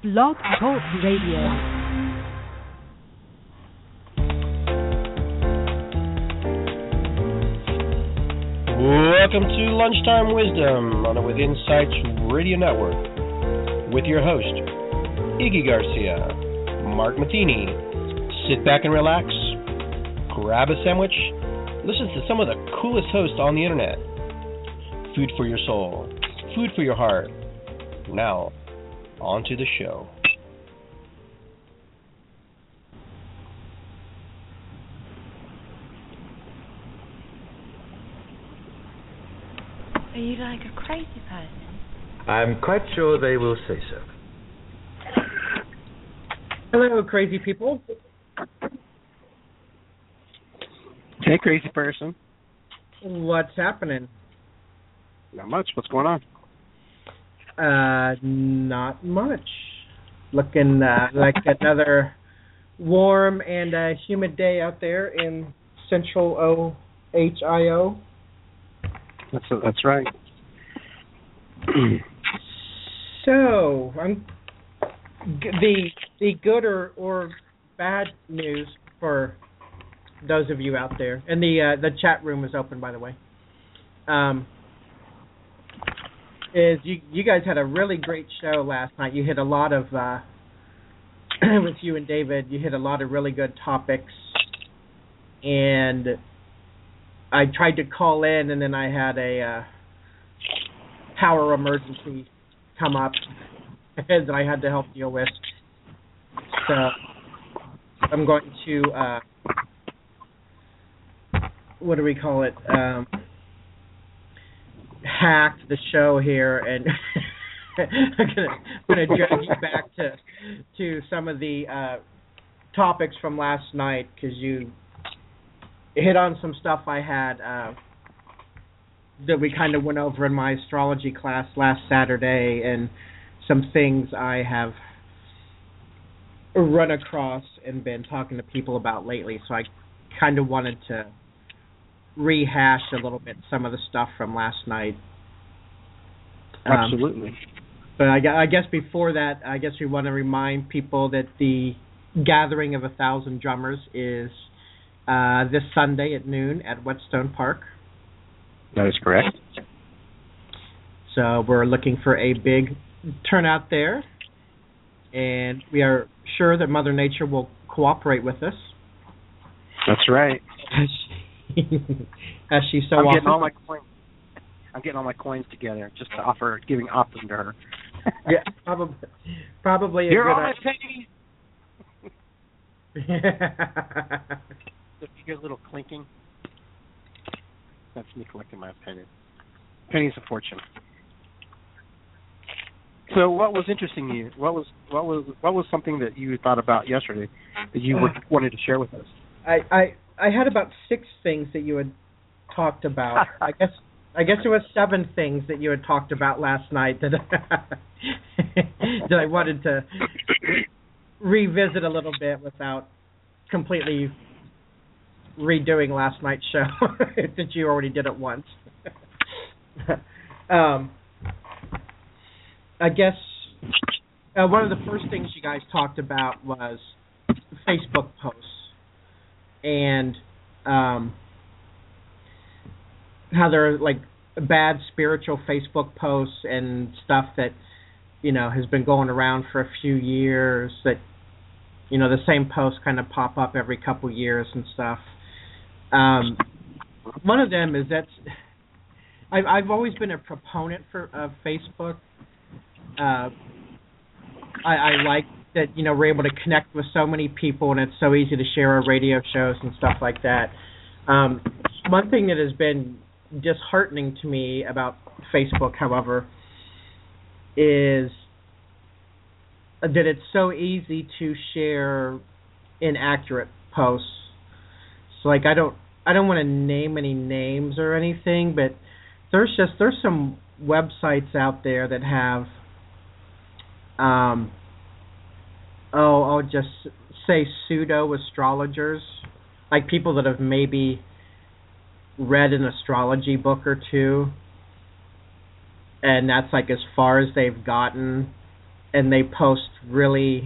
Blog Talk Radio. Welcome to Lunchtime Wisdom on the With Insights Radio Network with your host, Iggy Garcia, Mark Matheny. Sit back and relax, grab a sandwich, listen to some of the coolest hosts on the internet. Food for your soul, food for your heart. Now, on to the show. Are you like a crazy person? I'm quite sure they will say so. Hello, crazy people. Hey, crazy person. What's happening? Not much. What's going on? Not much. Looking like another warm and humid day out there in Central Ohio. That's right. So, the good or bad news for those of you out there, and the chat room is open, by the way. Is you guys had a really great show last night. You hit a lot of with you and David. You hit a lot of really good topics, and I tried to call in, and then I had a power emergency come up that I had to help deal with. So I'm going to what do we call it? Hack the show here, and I'm gonna drag you back to some of the topics from last night, because you hit on some stuff I had that we kind of went over in my astrology class last Saturday, and some things I have run across and been talking to people about lately. So I kind of wanted to rehash a little bit some of the stuff from last night. Absolutely. But I guess before that, I guess we want to remind people that the Gathering of 1,000 Drummers is this Sunday at noon at Whetstone Park. That is correct. So we're looking for a big turnout there, and we are sure that Mother Nature will cooperate with us. That's right. As she so I'm often. I'm getting all my coins together just to offer them to her. Yeah, probably. You're all my pennies. If you hear a little clinking, that's me collecting my pennies. Pennies of fortune. So, what was interesting to you? What was something that you thought about yesterday that you wanted to share with us? I had about 6 things that you had talked about. I guess it was 7 things that you had talked about last night that that I wanted to revisit a little bit without completely redoing last night's show, since you already did it once. I guess one of the first things you guys talked about was Facebook posts, and how there are like bad spiritual Facebook posts and stuff that, has been going around for a few years, that, the same posts kind of pop up every couple years and stuff. One of them is that I've always been a proponent of Facebook. I like that, we're able to connect with so many people, and it's so easy to share our radio shows and stuff like that. One thing that has been disheartening to me about Facebook, however, is that it's so easy to share inaccurate posts. So, like, I don't want to name any names or anything, but there's some websites out there that have I'll just say pseudo astrologers, like people that have maybe read an astrology book or two, and that's like as far as they've gotten and they post really,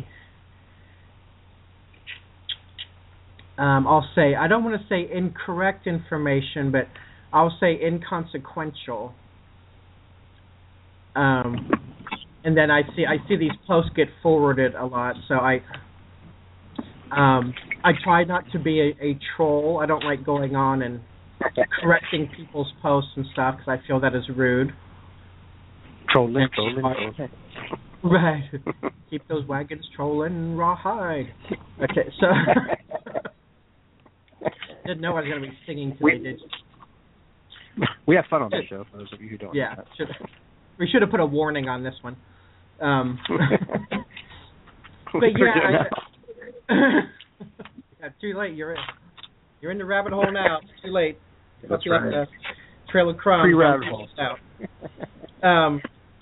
I'll say, I don't want to say incorrect information, but I'll say inconsequential. And then I see these posts get forwarded a lot, so I try not to be a troll. I don't like going on and correcting people's posts and stuff because I feel that is rude. Trolling. Right. Keep those wagons trolling, rawhide. Okay, so didn't know I was going to be singing today, did you? We have fun on this show, for those of you who don't know that. We should have put a warning on this one. But yeah, too late. You're in the rabbit hole now. It's too late. That's you left right. the trail of crumbs. Pre-rabbit hole. Out.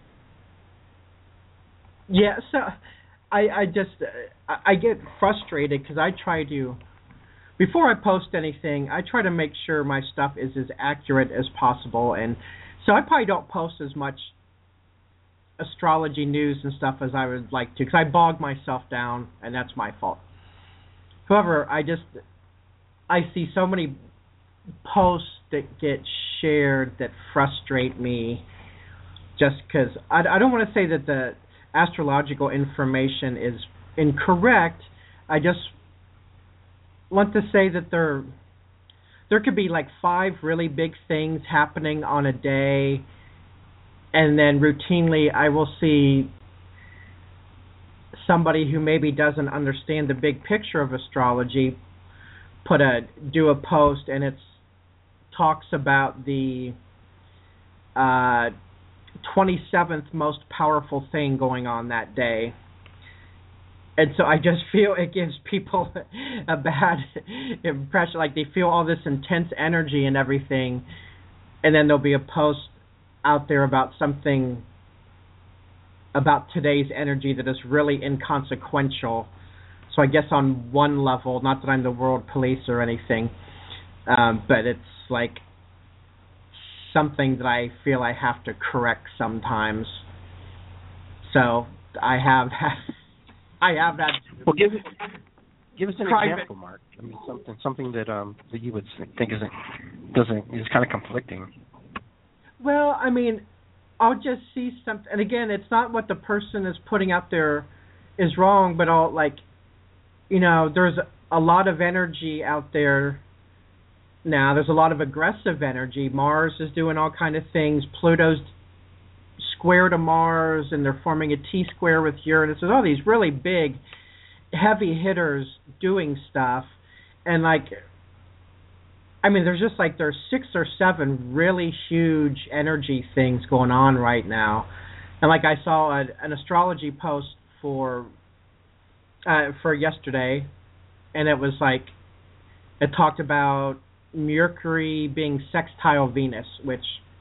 Yeah, so I get frustrated because I try to, before I post anything, I try to make sure my stuff is as accurate as possible, and so I probably don't post as much astrology news and stuff as I would like to, because I bog myself down, and that's my fault. However, I see so many posts that get shared that frustrate me, just because I don't want to say that the astrological information is incorrect. I just want to say that there could be like 5 really big things happening on a day, and then routinely I will see somebody who maybe doesn't understand the big picture of astrology do a post, and it talks about the 27th most powerful thing going on that day. And so I just feel it gives people a bad impression, like they feel all this intense energy and everything, and then there'll be a post out there about something about today's energy that is really inconsequential. So I guess on one level, not that I'm the world police or anything, but it's like something that I feel I have to correct sometimes. So I have that. Well, give us an example, Mark. I mean, something that that you would think is kind of conflicting. Well, I mean, I'll just see something, and again, it's not what the person is putting out there is wrong, but I'll there's a lot of energy out there now. There's a lot of aggressive energy. Mars is doing all kind of things. Pluto's square to Mars, and they're forming a T-square with Uranus. There's all these really big, heavy hitters doing stuff, and there's 6 or 7 really huge energy things going on right now. And I saw an astrology post for yesterday, and it was it talked about Mercury being sextile Venus, which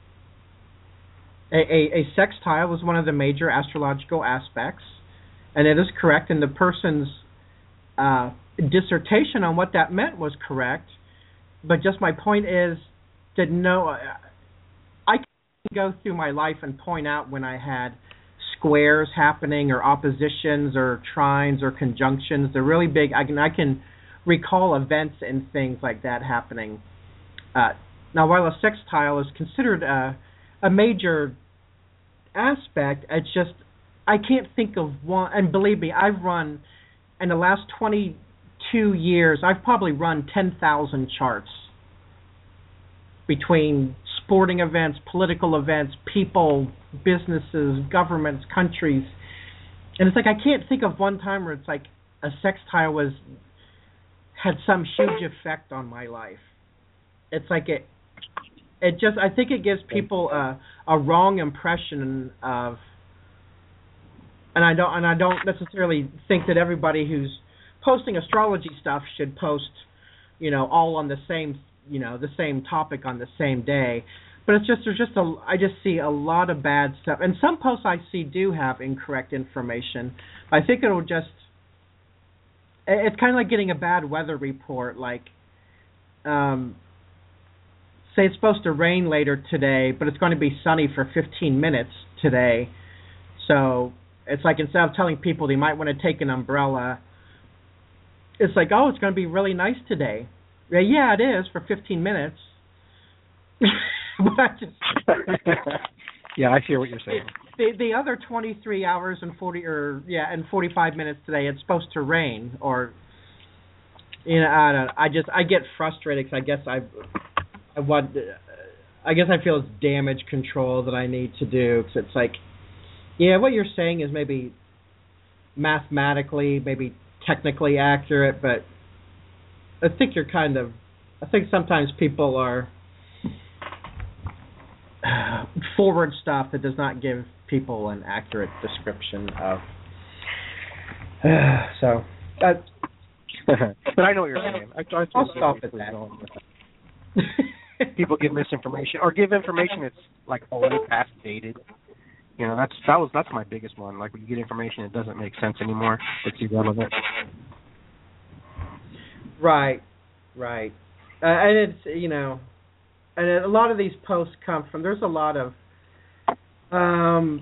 a sextile was one of the major astrological aspects, and it is correct, and the person's dissertation on what that meant was correct. But just my point is that I can go through my life and point out when I had squares happening or oppositions or trines or conjunctions. They're really big. I can recall events and things like that happening. Now, while a sextile is considered a major aspect, it's just I can't think of one. And believe me, I've run in the last 22 years, I've probably run 10,000 charts between sporting events, political events, people, businesses, governments, countries. And it's I can't think of one time where it's a sextile had some huge effect on my life. It's it just, I think it gives people a wrong impression of, and I don't necessarily think that everybody who's posting astrology stuff should post, all on the same topic on the same day. But I just see a lot of bad stuff. And some posts I see do have incorrect information. I think it'll just, it's kind of like getting a bad weather report, say it's supposed to rain later today, but it's going to be sunny for 15 minutes today. So It's like instead of telling people they might want to take an umbrella, it's like, oh, it's going to be really nice today. Yeah, it is for 15 minutes. But I just yeah, I hear what you're saying. The other 23 hours and 45 minutes today, it's supposed to rain, or I get frustrated because I guess I feel it's damage control that I need to do, because it's like, yeah, what you're saying is maybe mathematically, maybe technically accurate, but I think sometimes people are forward stuff that does not give people an accurate description of. But I know what you're saying. I'll stop at that. People give misinformation or give information that's like already past dated. That's my biggest one. Like when you get information that doesn't make sense anymore, it's irrelevant. Right. And it's and a lot of these posts come from. There's a lot of. Oh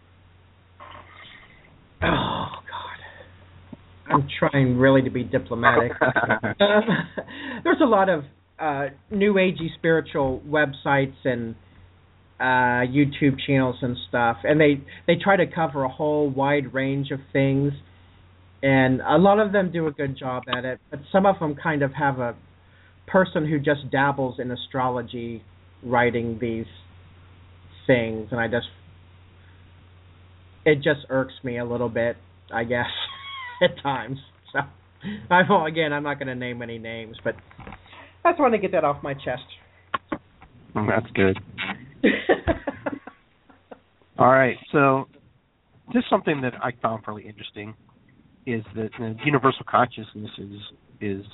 God, I'm trying really to be diplomatic. There's a lot of new agey spiritual websites and YouTube channels and stuff, and they try to cover a whole wide range of things, and a lot of them do a good job at it, but some of them kind of have a person who just dabbles in astrology writing these things, and it just irks me a little bit, I guess, at times. So I'm not going to name any names, but I just want to get that off my chest. That's good. All right, so just something that I found fairly interesting is that the universal consciousness is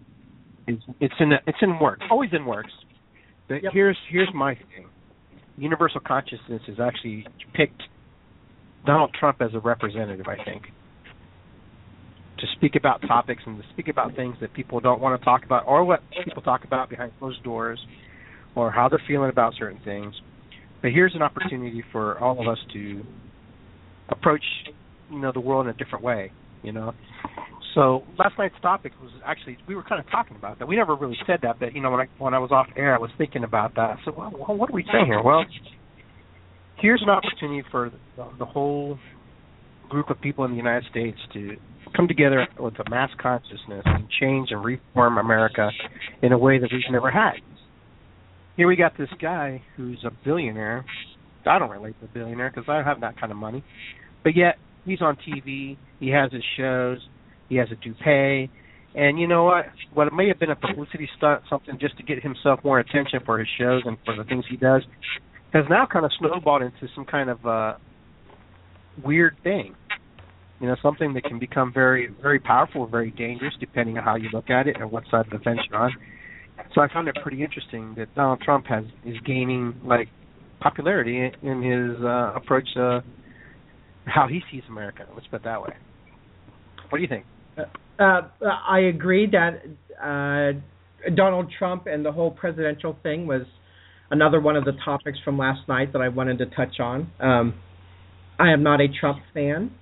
in works, always in works. But yep. Here's my thing. Universal consciousness has actually picked Donald Trump as a representative, I think, to speak about topics and to speak about things that people don't want to talk about, or what people talk about behind closed doors, or how they're feeling about certain things. But here's an opportunity for all of us to approach, the world in a different way, So last night's topic was actually, we were kind of talking about that. We never really said that, but when I was off air, I was thinking about that. So what are we saying here? Well, here's an opportunity for the whole group of people in the United States to come together with a mass consciousness and change and reform America in a way that we've never had. Here we got this guy who's a billionaire. I don't relate to a billionaire because I don't have that kind of money. But yet, he's on TV, he has his shows, he has a toupee, and you know what? What may have been a publicity stunt, something just to get himself more attention for his shows and for the things he does, has now kind of snowballed into some kind of weird thing. Something that can become very, very powerful, very dangerous, depending on how you look at it and what side of the fence you're on. So I found it pretty interesting that Donald Trump is gaining popularity in his approach to how he sees America. Let's put it that way. What do you think? I agree that Donald Trump and the whole presidential thing was another one of the topics from last night that I wanted to touch on. I am not a Trump fan.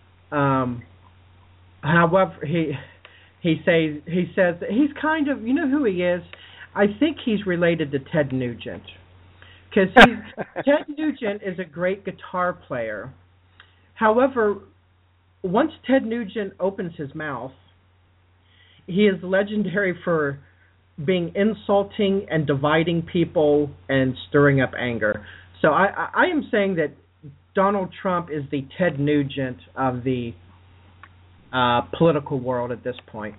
However, he says he's kind of, who he is? I think he's related to Ted Nugent, because Ted Nugent is a great guitar player. However, once Ted Nugent opens his mouth, he is legendary for being insulting and dividing people and stirring up anger. So I am saying that Donald Trump is the Ted Nugent of the political world at this point.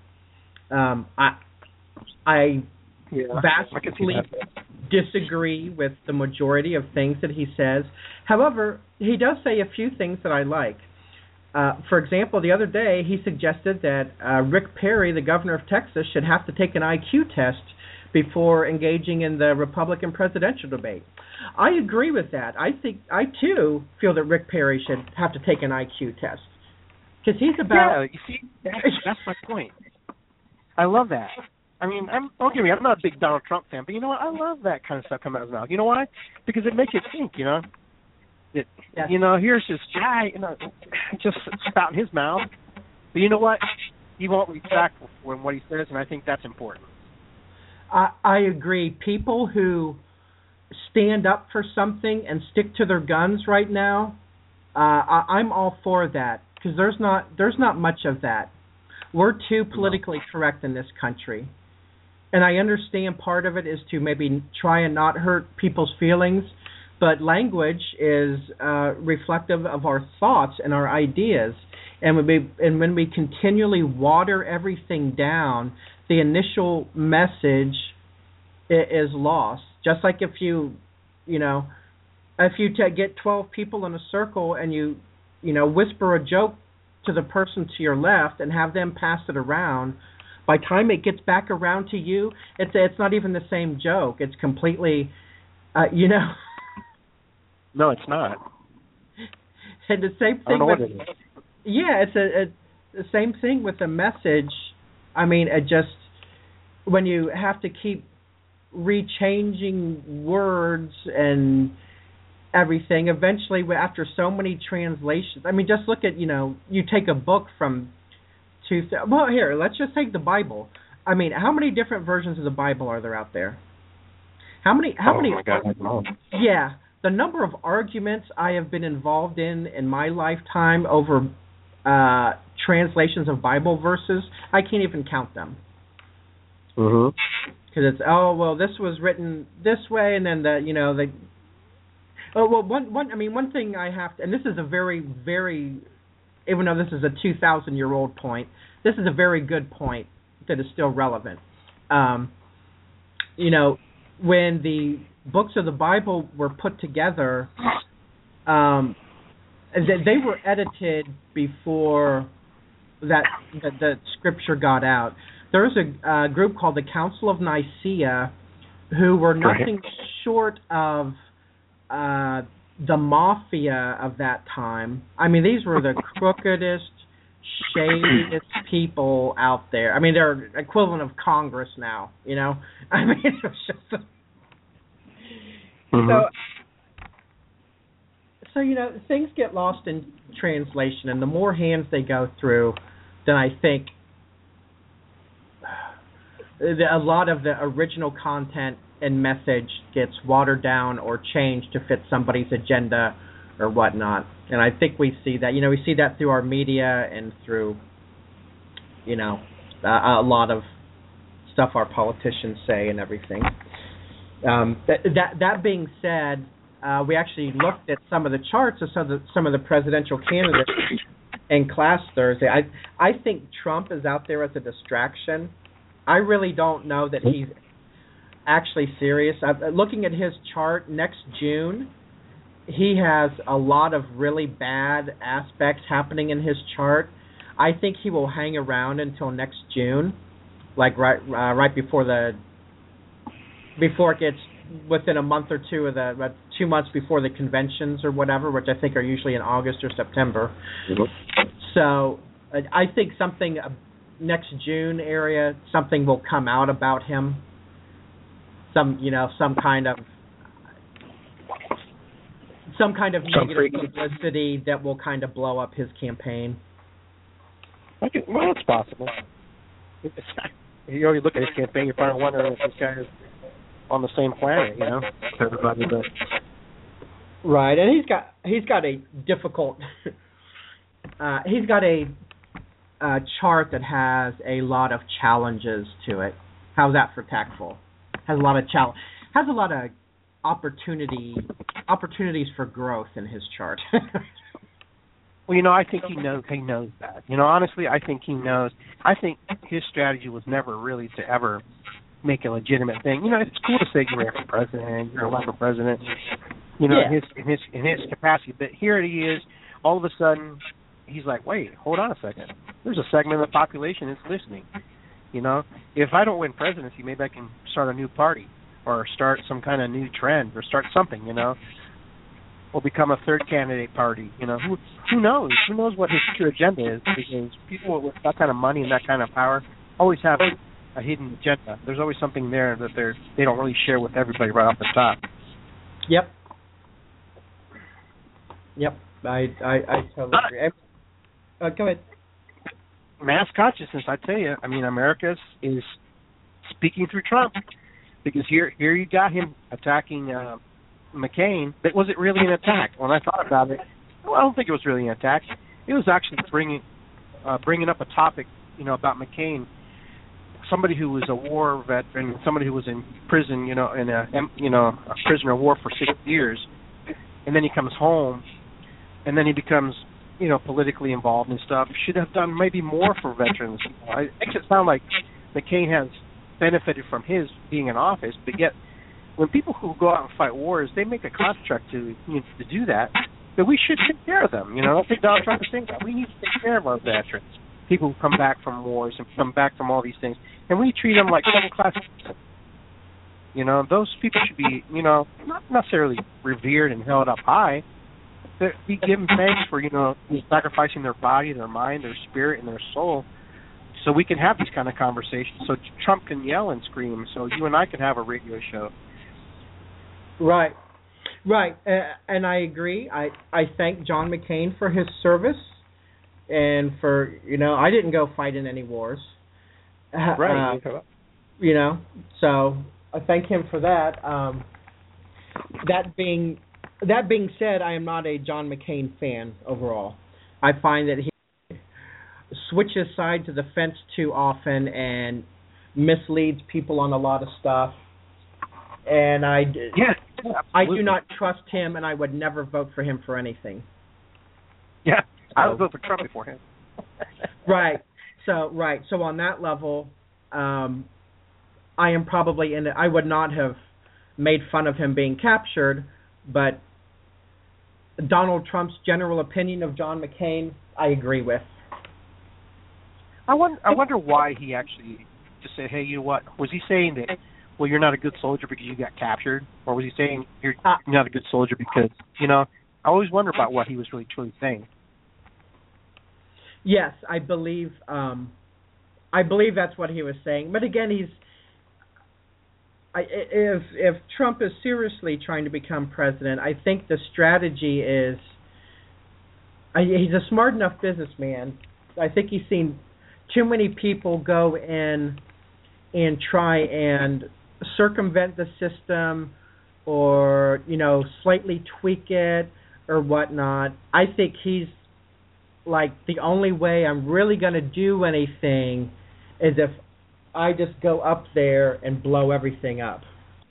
I vastly disagree with the majority of things that he says. However, he does say a few things that I like. For example, the other day he suggested that Rick Perry, the governor of Texas, should have to take an IQ test before engaging in the Republican presidential debate. I agree with that. I too feel that Rick Perry should have to take an IQ test, because he's about. Yeah, you see, that's my point. I love that. I mean, don't get me, I'm not a big Donald Trump fan, but you know what? I love that kind of stuff coming out of his mouth. You know why? Because it makes you think. that, Yes. here's this guy, just spouting his mouth. But you know what? He won't retract from what he says, and I think that's important. I agree. People who stand up for something and stick to their guns right now, I'm all for that, because there's not much of that. We're too politically correct in this country. And I understand part of it is to maybe try and not hurt people's feelings, but language is reflective of our thoughts and our ideas. And when we continually water everything down, the initial message is lost. Just like if you get 12 people in a circle and you whisper a joke to the person to your left and have them pass it around, by the time it gets back around to you, it's not even the same joke. It's completely, No, it's not. And the same thing I don't know with, what it is. Yeah, it's the same thing with the message. I mean, it just, when you have to keep rechanging words and everything, eventually after so many translations, I mean, just look at, you take a book from here, let's just take the Bible. I mean, how many different versions of the Bible are there out there? How many? Oh my God, I don't know. Yeah, the number of arguments I have been involved in my lifetime over translations of Bible verses, I can't even count them. Mhm. Because it's this was written this way, and then one thing I have to, and this is a very, very, even though this is a 2,000-year-old point, this is a very good point that is still relevant. When the books of the Bible were put together, they were edited before the scripture got out. There was a group called the Council of Nicaea who were nothing short of the mafia of that time. I mean, these were the crookedest, shadiest people out there. I mean, they're equivalent of Congress now, I mean, it was just... So, things get lost in translation, and the more hands they go through, then I think a lot of the original content and message gets watered down or changed to fit somebody's agenda or whatnot. And I think we see that. We see that through our media and through, a lot of stuff our politicians say and everything. That being said, we actually looked at some of the charts of some of the presidential candidates in class Thursday. I think Trump is out there as a distraction. I really don't know that he's actually serious. Looking at his chart, next June, he has a lot of really bad aspects happening in his chart. I think he will hang around until next June, like right before it gets within a month or two of 2 months before the conventions or whatever, which I think are usually in August or September. Mm-hmm. So I think something next June area, something will come out about him. Some kind of negative publicity that will kind of blow up his campaign. Well, it's possible. You look at his campaign, you're probably wondering if this guy is on the same planet, everybody does. Right, and he's got a difficult. He's got a chart that has a lot of challenges to it. How's that for tactful? Has a lot of opportunities for growth in his chart. Well, I think he knows that. Honestly, I think he knows. I think his strategy was never really to ever make a legitimate thing. It's cool to say you're for president, you're elected president, in his capacity. But here he is, all of a sudden, he's like, wait, hold on a second. There's a segment of the population that's listening. If I don't win presidency, maybe I can start a new party or start some kind of new trend or start something, or become a third candidate party. Who knows? Who knows what his true agenda is? Because people with that kind of money and that kind of power always have a hidden agenda. There's always something there that they don't really share with everybody right off the top. Yep. Yep, I totally agree. Go ahead. Mass consciousness, I tell you. I mean, America is speaking through Trump, because here you got him attacking McCain. But was it really an attack? When I thought about it, well, I don't think it was really an attack. It was actually bringing up a topic, about McCain, somebody who was a war veteran, somebody who was in prison, in a prisoner of war for 6 years, and then he comes home, and then he becomes, politically involved and stuff. Should have done maybe more for veterans. It makes it sound like McCain has benefited from his being in office, but yet when people who go out and fight wars, they make a contract to do that we should take care of them. I think Donald Trump is saying that we need to take care of our veterans, people who come back from wars and come back from all these things, and we treat them like second-class people. Those people should be, not necessarily revered and held up high, but be given thanks for, sacrificing their body, their mind, their spirit, and their soul, so we can have these kind of conversations, so Trump can yell and scream, so you and I can have a radio show. Right. And I agree. I thank John McCain for his service, and for, I didn't go fight in any wars. Right. So I thank him for that. That being said, I am not a John McCain fan overall. I find that he switches sides of the fence too often and misleads people on a lot of stuff. And I do not trust him, and I would never vote for him for anything. Yeah, I would vote for Trump before him. Right. So on that level, I am probably in it. I would not have made fun of him being captured, but Donald Trump's general opinion of John McCain, I agree with. I wonder why he actually just said, hey, you know what? Was he saying that, well, you're not a good soldier because you got captured? Or was he saying you're not a good soldier because, I always wonder about what he was really truly saying. Yes, I believe that's what he was saying. But again, if Trump is seriously trying to become president, I think the strategy is, he's a smart enough businessman. I think he's seen too many people go in and try and circumvent the system, or slightly tweak it or whatnot. I think he's like, the only way I'm really going to do anything is if I just go up there and blow everything up.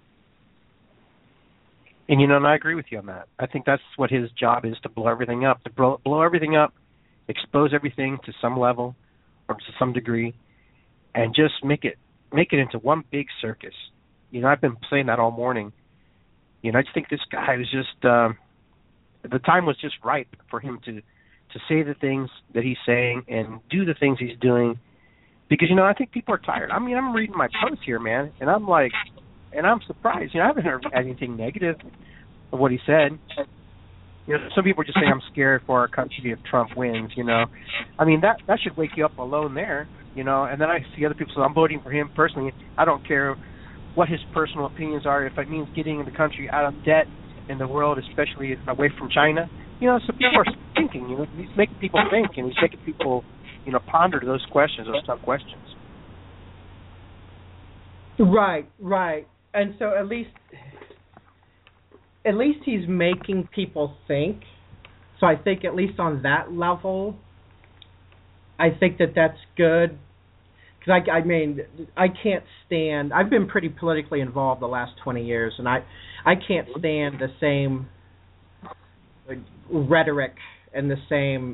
And and I agree with you on that. I think that's what his job is, to blow everything up, blow everything up, expose everything to some level or to some degree, and just make it into one big circus. I've been saying that all morning. I just think this guy was just, the time was just ripe for him to say the things that he's saying and do the things he's doing, because, I think people are tired. I mean, I'm reading my post here, man, and I'm like, and I'm surprised. I haven't heard anything negative of what he said. Some people are just saying, I'm scared for our country if Trump wins, I mean, that should wake you up alone there, and then I see other people say, I'm voting for him personally. I don't care what his personal opinions are, if it means getting the country out of debt in the world, especially away from China. So people are thinking, he's making people think, and he's making people, ponder those questions, those tough questions. Right. And so at least he's making people think. So I think at least on that level, I think that's good. Because I can't stand. I've been pretty politically involved the last 20 years, and I can't stand the same rhetoric and the same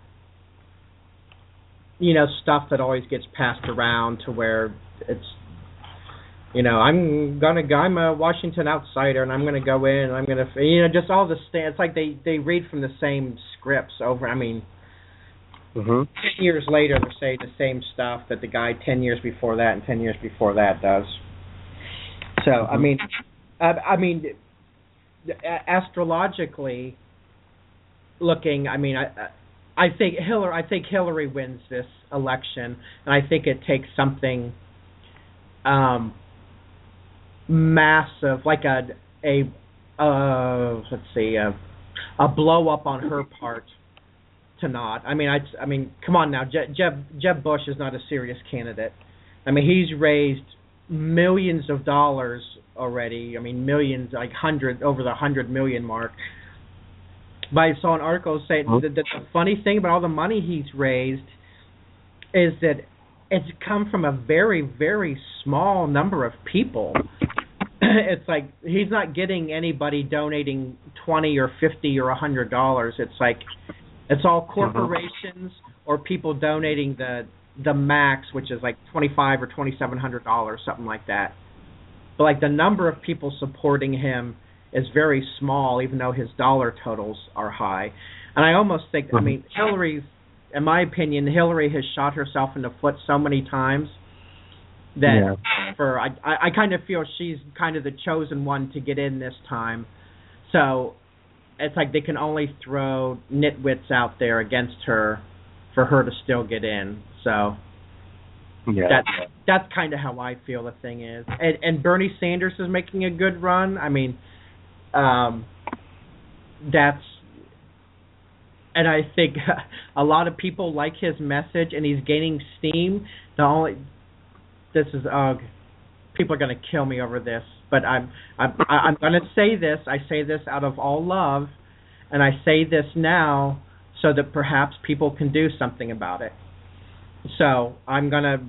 stuff that always gets passed around to where it's, I'm a Washington outsider, and I'm gonna go in, and I'm gonna, just all the it's like they read from the same scripts over. I mean. 10 years later, they're saying the same stuff that the guy 10 years before that and 10 years before that does. So, I mean, astrologically looking, I think Hillary wins this election, and I think it takes something massive, like a a blow up on her part to not. I mean, come on now, Jeb Bush is not a serious candidate. I mean, he's raised millions of dollars already. I mean, millions, like over the 100 million mark. But I saw an article saying that the funny thing about all the money he's raised is that it's come from a very, very small number of people. It's like he's not getting anybody donating $20 or $50 or $100. It's like it's all corporations or people donating the max, which is like $2,500 or $2,700, something like that. But like the number of people supporting him is very small, even though his dollar totals are high. And I almost think, I mean, Hillary's, in my opinion, Hillary has shot herself in the foot so many times that I kind of feel she's kind of the chosen one to get in this time. So it's like they can only throw nitwits out there against her for her to still get in. So that's kind of how I feel the thing is. And Bernie Sanders is making a good run. I mean, that's, and I think a lot of people like his message, and he's gaining steam. People are going to kill me over this, but I'm going to say this. I say this out of all love, and I say this now so that perhaps people can do something about it. So I've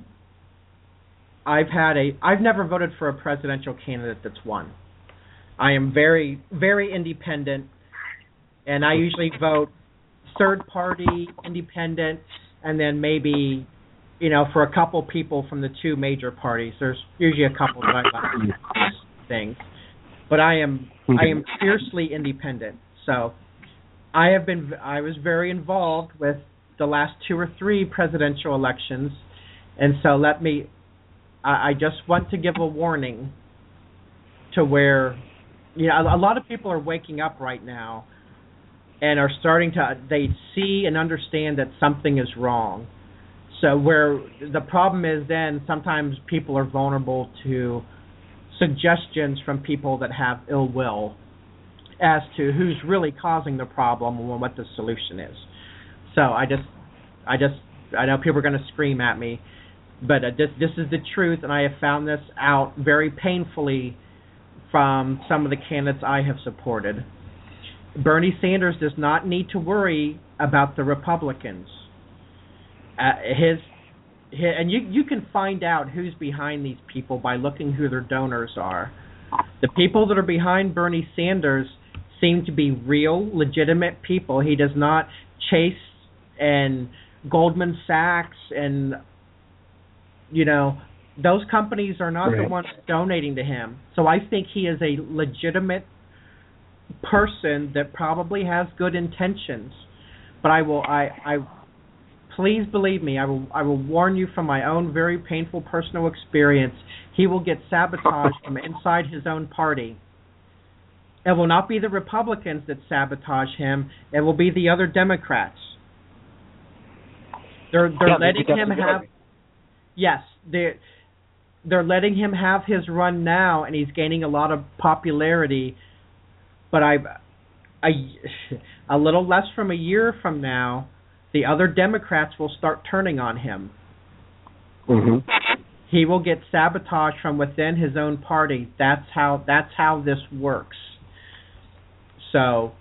never voted for a presidential candidate that's won. I am very, very independent, and I usually vote third party, independent, and then maybe, for a couple people from the two major parties. There's usually a couple that I like things, but I am fiercely independent. So I was very involved with the last 2 or 3 presidential elections, and so I just want to give a warning to where, a lot of people are waking up right now and are they see and understand that something is wrong. So where the problem is then sometimes people are vulnerable to suggestions from people that have ill will as to who's really causing the problem and what the solution is. So I know people are going to scream at me, but this is the truth, and I have found this out very painfully from some of the candidates I have supported. Bernie Sanders does not need to worry about the Republicans. And you can find out who's behind these people by looking who their donors are. The people that are behind Bernie Sanders seem to be real, legitimate people. He does not Chase and Goldman Sachs and those companies are not the ones donating to him. So I think he is a legitimate person that probably has good intentions. But please believe me, I will warn you from my own very painful personal experience. He will get sabotaged from inside his own party. It will not be the Republicans that sabotage him. It will be the other Democrats. They're letting him have. Yes, they're letting him have his run now, and he's gaining a lot of popularity. But a little less from a year from now, the other Democrats will start turning on him. Mm-hmm. He will get sabotaged from within his own party. That's how this works. So,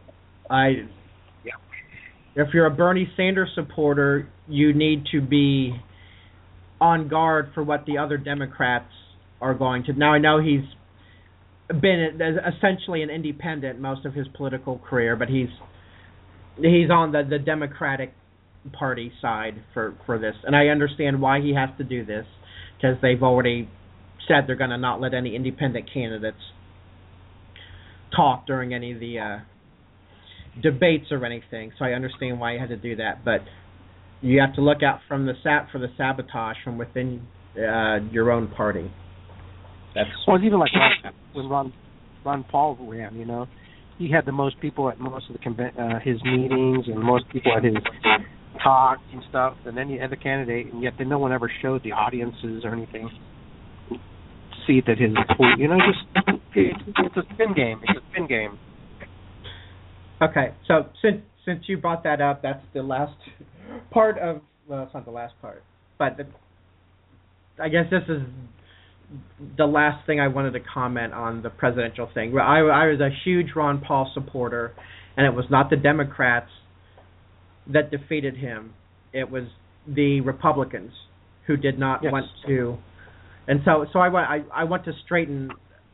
if you're a Bernie Sanders supporter, you need to be on guard for what the other Democrats are going to. Now, I know he's been essentially an independent most of his political career, but he's on the Democratic Party side for this, and I understand why he has to do this, because they've already said they're going to not let any independent candidates talk during any of the debates or anything. So I understand why he had to do that, but you have to look out for the sabotage from within your own party. Well, it's even like when Ron Paul ran, he had the most people at most of the his meetings and most people at his talks and stuff, and then you had the candidate, and yet no one ever showed the audiences or anything. See that his, it's a spin game. It's a spin game. Okay, so since you brought that up, that's the last part of. Well, it's not the last part, but I guess this is the last thing I wanted to comment on the presidential thing. I was a huge Ron Paul supporter, and it was not the Democrats that defeated him. It was the Republicans who did not want to. And so I want to straighten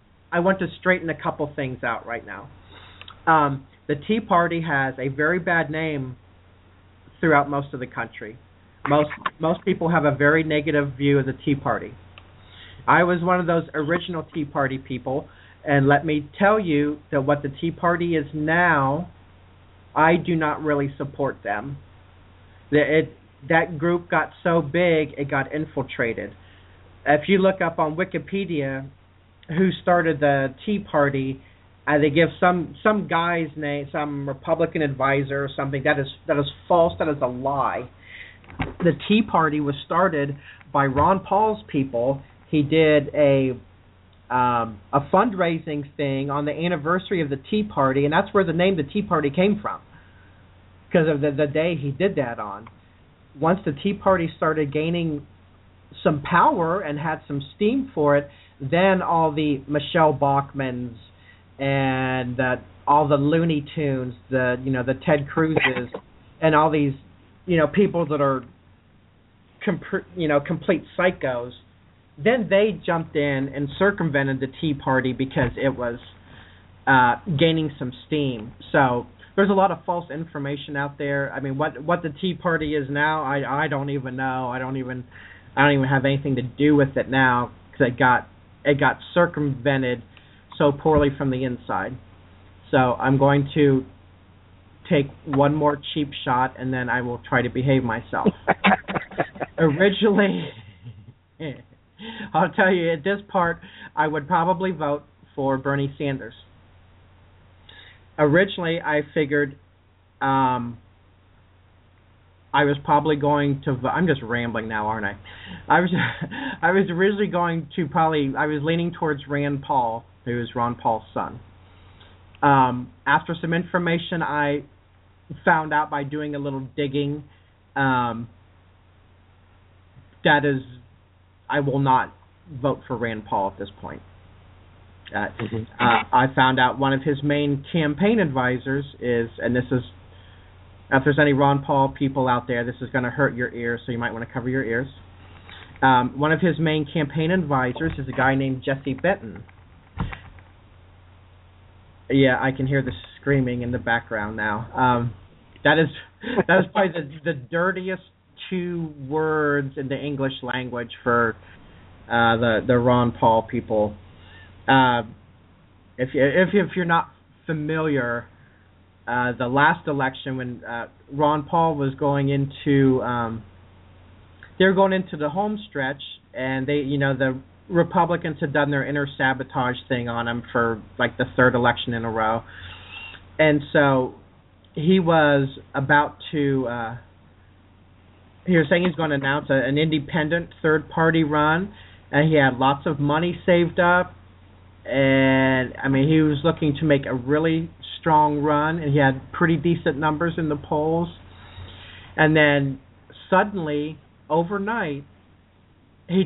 a couple things out right now. The Tea Party has a very bad name throughout most of the country. Most people have a very negative view of the Tea Party. I was one of those original Tea Party people, and let me tell you that what the Tea Party is now, I do not really support them. That group got so big, it got infiltrated. If you look up on Wikipedia who started the Tea Party, they give some guy's name, some Republican advisor or something. That is false. That is a lie. The Tea Party was started by Ron Paul's people. He did a fundraising thing on the anniversary of the Tea Party, and that's where the name the Tea Party came from, because of the day he did that on. Once the Tea Party started gaining some power and had some steam for it, then all the Michelle Bachmans and all the Looney Tunes, the Ted Cruzes, and all these people that are complete psychos, then they jumped in and circumvented the Tea Party because it was gaining some steam. So there's a lot of false information out there. I mean, what the Tea Party is now, I don't even know. I don't even have anything to do with it now, because it got circumvented so poorly from the inside. So I'm going to take one more cheap shot, and then I will try to behave myself. Originally, I'll tell you, at this part, I would probably vote for Bernie Sanders. Originally, I figured I was probably going to vote. I'm just rambling now, aren't I? I was originally going to I was leaning towards Rand Paul, who is Ron Paul's son. After some information I found out by doing a little digging, I will not vote for Rand Paul at this point. I found out one of his main campaign advisors is, and this is, if there's any Ron Paul people out there, this is going to hurt your ears, so you might want to cover your ears. One of his main campaign advisors is a guy named Jesse Benton. Yeah, I can hear the screaming in the background now. That is probably the dirtiest two words in the English language for the Ron Paul people. If you're not familiar, the last election when Ron Paul was going into they were going into the home stretch, and the Republicans had done their inner sabotage thing on him for like the third election in a row, and so he was about to he was saying he's going to announce an independent third party run, and he had lots of money saved up, and I mean he was looking to make a really strong run, and he had pretty decent numbers in the polls, and then suddenly overnight he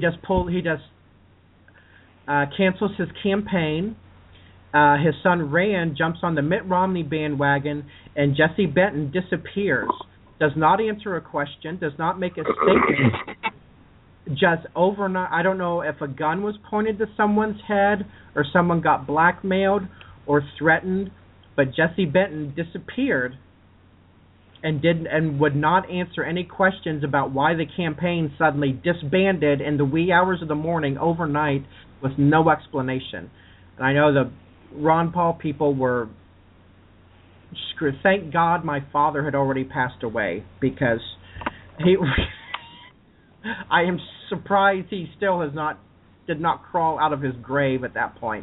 cancels his campaign. His son Rand jumps on the Mitt Romney bandwagon, and Jesse Benton disappears. Does not answer a question, does not make a statement. Just overnight, I don't know if a gun was pointed to someone's head or someone got blackmailed or threatened, but Jesse Benton disappeared and would not answer any questions about why the campaign suddenly disbanded in the wee hours of the morning overnight with no explanation. And I know the Ron Paul people were screwed. Thank God my father had already passed away, because I am surprised he still did not crawl out of his grave at that point.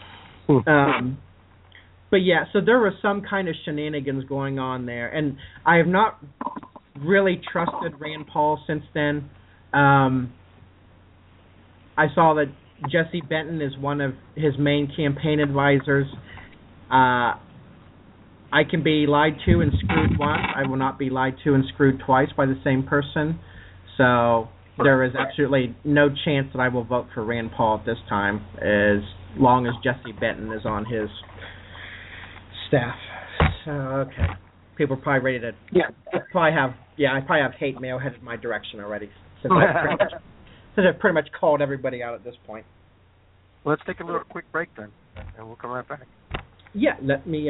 But yeah, so there was some kind of shenanigans going on there, and I have not really trusted Rand Paul since then. I saw that Jesse Benton is one of his main campaign advisors. I can be lied to and screwed once. I will not be lied to and screwed twice by the same person. So there is absolutely no chance that I will vote for Rand Paul at this time, as long as Jesse Benton is on his staff. So, okay. People are probably ready to... I probably have hate mail headed my direction already, since I've pretty much called everybody out at this point. Well, let's take a little quick break then, and we'll come right back. Yeah, let me...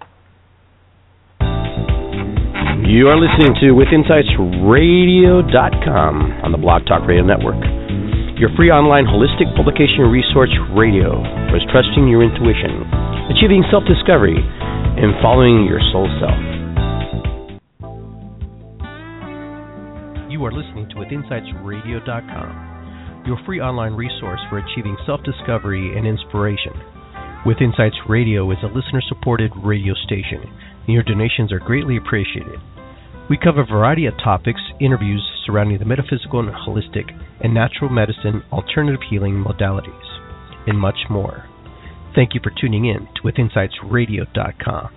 You are listening to WithInsightsRadio.com on the Blog Talk Radio Network, your free online holistic publication resource radio for trusting your intuition, achieving self-discovery, and following your soul self. You are listening to WithInsightsRadio.com, your free online resource for achieving self-discovery and inspiration. With Insights Radio is a listener-supported radio station, and your donations are greatly appreciated. We cover a variety of topics, interviews surrounding the metaphysical and holistic and natural medicine, alternative healing modalities, and much more. Thank you for tuning in to WithInsightsRadio.com.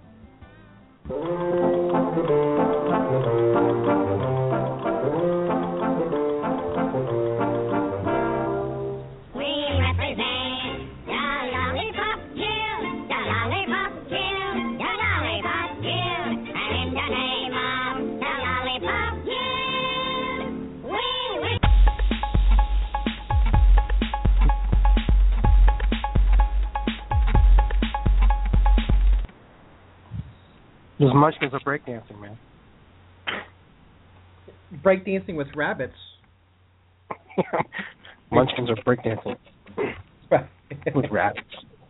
Those munchkins are breakdancing, man. Breakdancing with rabbits. Munchkins are breakdancing with rabbits.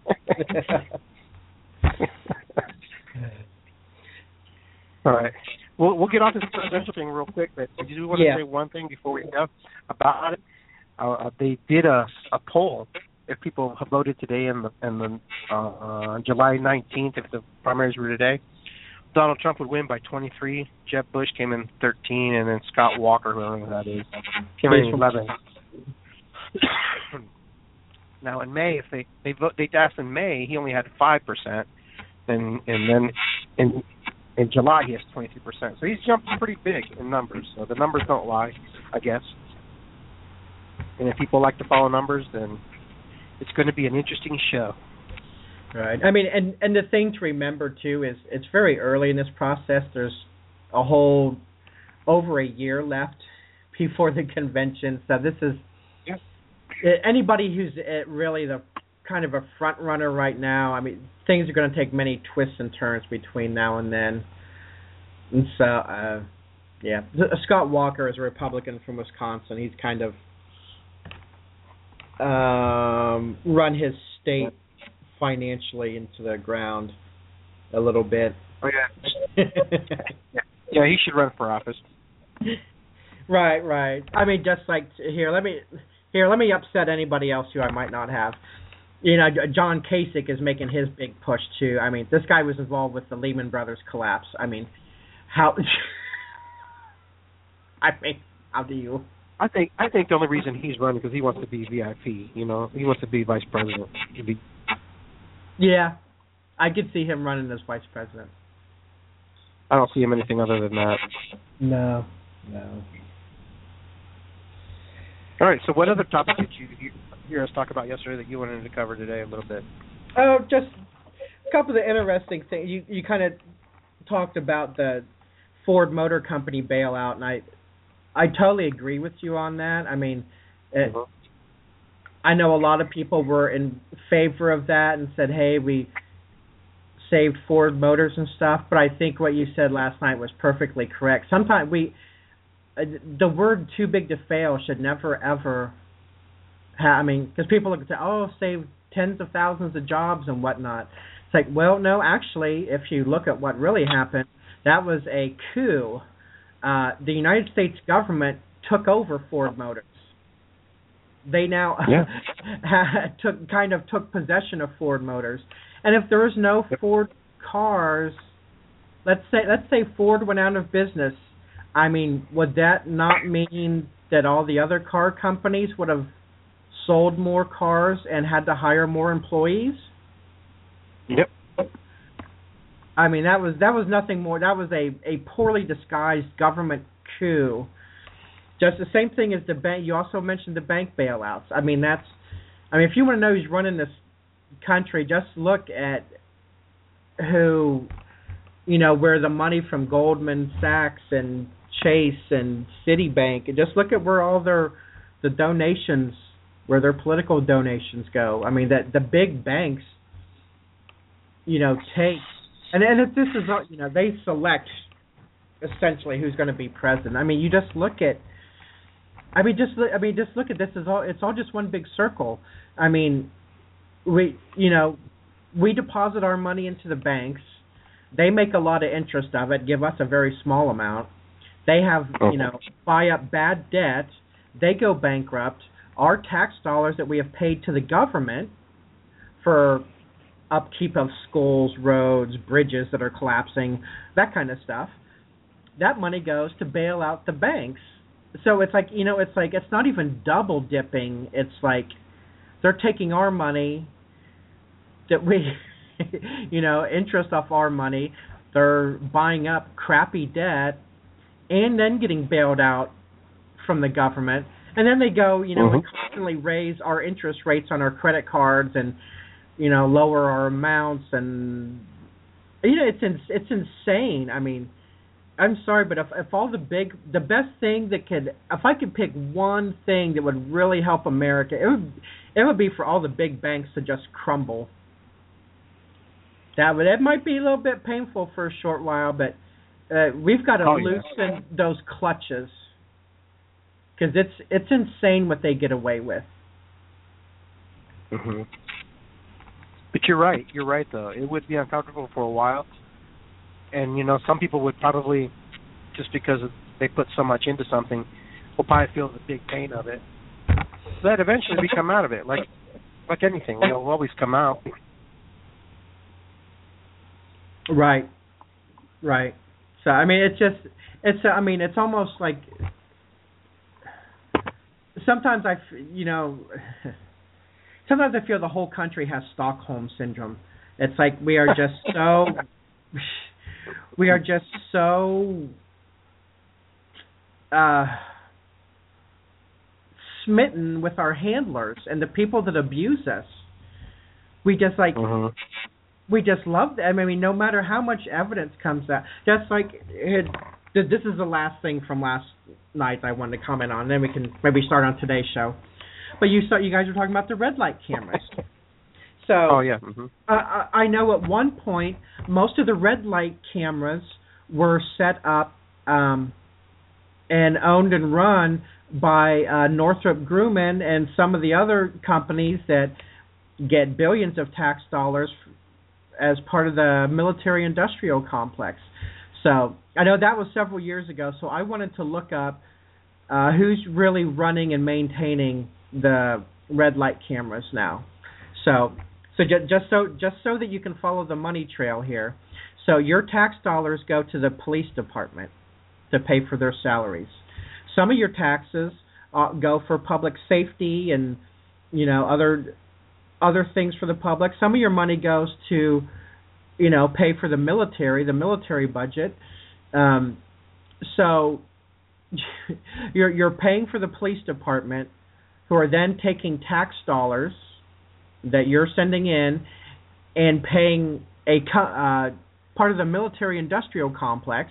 All right. We'll get off this presidential thing real quick, but I do want to say one thing before we go about it. They did a poll. If people have voted today and July 19th, if the primaries were today, Donald Trump would win by 23. Jeb Bush came in 13, and then Scott Walker, whoever that is, came in 11. Now in May, if they asked in May, he only had 5%, and then in July he has 22%. So he's jumped pretty big in numbers. So the numbers don't lie, I guess. And if people like to follow numbers, then it's going to be an interesting show. Right. I mean, and the thing to remember, too, is it's very early in this process. There's a whole over a year left before the convention. So this is anybody who's really the kind of a front runner right now. I mean, things are going to take many twists and turns between now and then. And so, Scott Walker is a Republican from Wisconsin. He's kind of run his state financially into the ground a little bit. Oh yeah. Yeah, he should run for office. Right. I mean, just like let me upset anybody else who I might not have. You know, John Kasich is making his big push too. I mean, this guy was involved with the Lehman Brothers collapse. I mean, how do you? I think the only reason he's running because he wants to be VIP. You know, he wants to be vice president. Yeah, I could see him running as vice president. I don't see him anything other than that. No. All right. So, what other topics did you hear us talk about yesterday that you wanted to cover today a little bit? Oh, just a couple of the interesting things. You kind of talked about the Ford Motor Company bailout, and I totally agree with you on that. I mean, I know a lot of people were in favor of that and said, hey, we saved Ford Motors and stuff, but I think what you said last night was perfectly correct. Sometimes the word too big to fail should never, ever because people look at save tens of thousands of jobs and whatnot. It's like, well, no, actually, if you look at what really happened, that was a coup. The United States government took over Ford Motors. They now took possession of Ford Motors. And if there was no Ford cars, let's say Ford went out of business, I mean, would that not mean that all the other car companies would have sold more cars and had to hire more employees? Yep. I mean, that was nothing more. That was a poorly disguised government coup. Just the same thing as the bank. You also mentioned the bank bailouts. I mean, if you want to know who's running this country, just look at who, where the money from Goldman Sachs and Chase and Citibank, and just look at where all the donations, where their political donations go. I mean, that the big banks, take, and if this is, they select essentially who's going to be president. I mean, you just look at. Just look at this. It's all just one big circle. I mean, we deposit our money into the banks. They make a lot of interest of it, give us a very small amount. They have, buy up bad debt. They go bankrupt. Our tax dollars that we have paid to the government for upkeep of schools, roads, bridges that are collapsing, that kind of stuff, that money goes to bail out the banks. So it's like, it's not even double dipping. It's like they're taking our money that we, interest off our money. They're buying up crappy debt and then getting bailed out from the government. And then they go, and constantly raise our interest rates on our credit cards and, lower our amounts. And, it's insane. I mean, I'm sorry, but if all the best thing if I could pick one thing that would really help America, it would be for all the big banks to just crumble. That might be a little bit painful for a short while, but we've got to loosen those clutches, because it's insane what they get away with. Mm-hmm. But you're right though. It would be uncomfortable for a while. And, some people would probably, just because they put so much into something, will probably feel the big pain of it. But eventually we come out of it, like anything. We'll always come out. Right. So, I mean, it's almost like, sometimes I feel the whole country has Stockholm Syndrome. It's like we are just so smitten with our handlers and the people that abuse us. We just we just love them. I mean, no matter how much evidence comes out. That's like, this is the last thing from last night I wanted to comment on. Then we can maybe start on today's show. But you guys were talking about the red light cameras. So, I know at one point most of the red light cameras were set up and owned and run by Northrop Grumman and some of the other companies that get billions of tax dollars as part of the military-industrial complex. So I know that was several years ago, so I wanted to look up who's really running and maintaining the red light cameras now. So just so that you can follow the money trail here. So your tax dollars go to the police department to pay for their salaries. Some of your taxes go for public safety and other things for the public. Some of your money goes to pay for the military budget. So you're paying for the police department, who are then taking tax dollars that you're sending in and paying a part of the military-industrial complex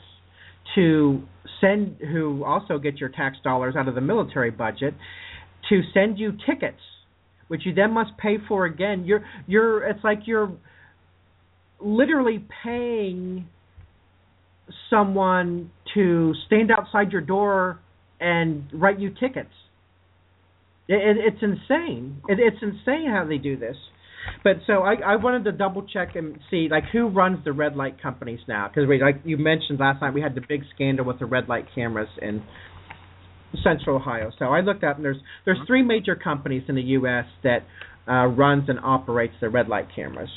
who also get your tax dollars out of the military budget, to send you tickets, which you then must pay for again. It's like you're literally paying someone to stand outside your door and write you tickets. It's insane. It's insane how they do this. But so I wanted to double check and see who runs the red light companies now, because like you mentioned last night, we had the big scandal with the red light cameras in Central Ohio. So I looked up, and there's three major companies in the U.S. that runs and operates the red light cameras.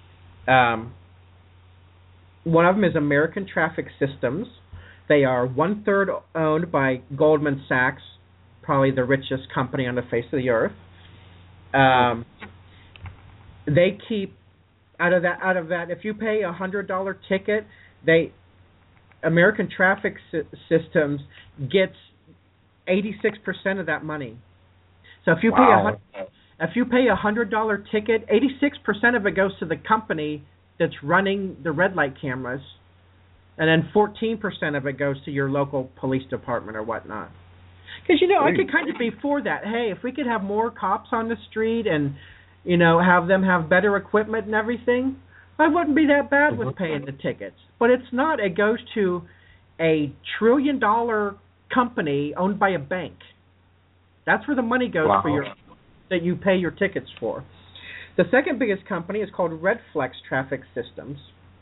One of them is American Traffic Systems. They are 1/3 owned by Goldman Sachs, probably the richest company on the face of the earth. They keep Out of that, if you pay $100 ticket, American Traffic Systems gets 86% of that money. So if you pay $100 ticket, 86% of it goes to the company that's running the red light cameras, and then 14% of it goes to your local police department or whatnot. Because I could kind of be for that. Hey, if we could have more cops on the street and have them have better equipment and everything, I wouldn't be that bad with paying the tickets. But it's not. It goes to a $1 trillion company owned by a bank. That's where the money goes that you pay your tickets for. The second biggest company is called Redflex Traffic Systems.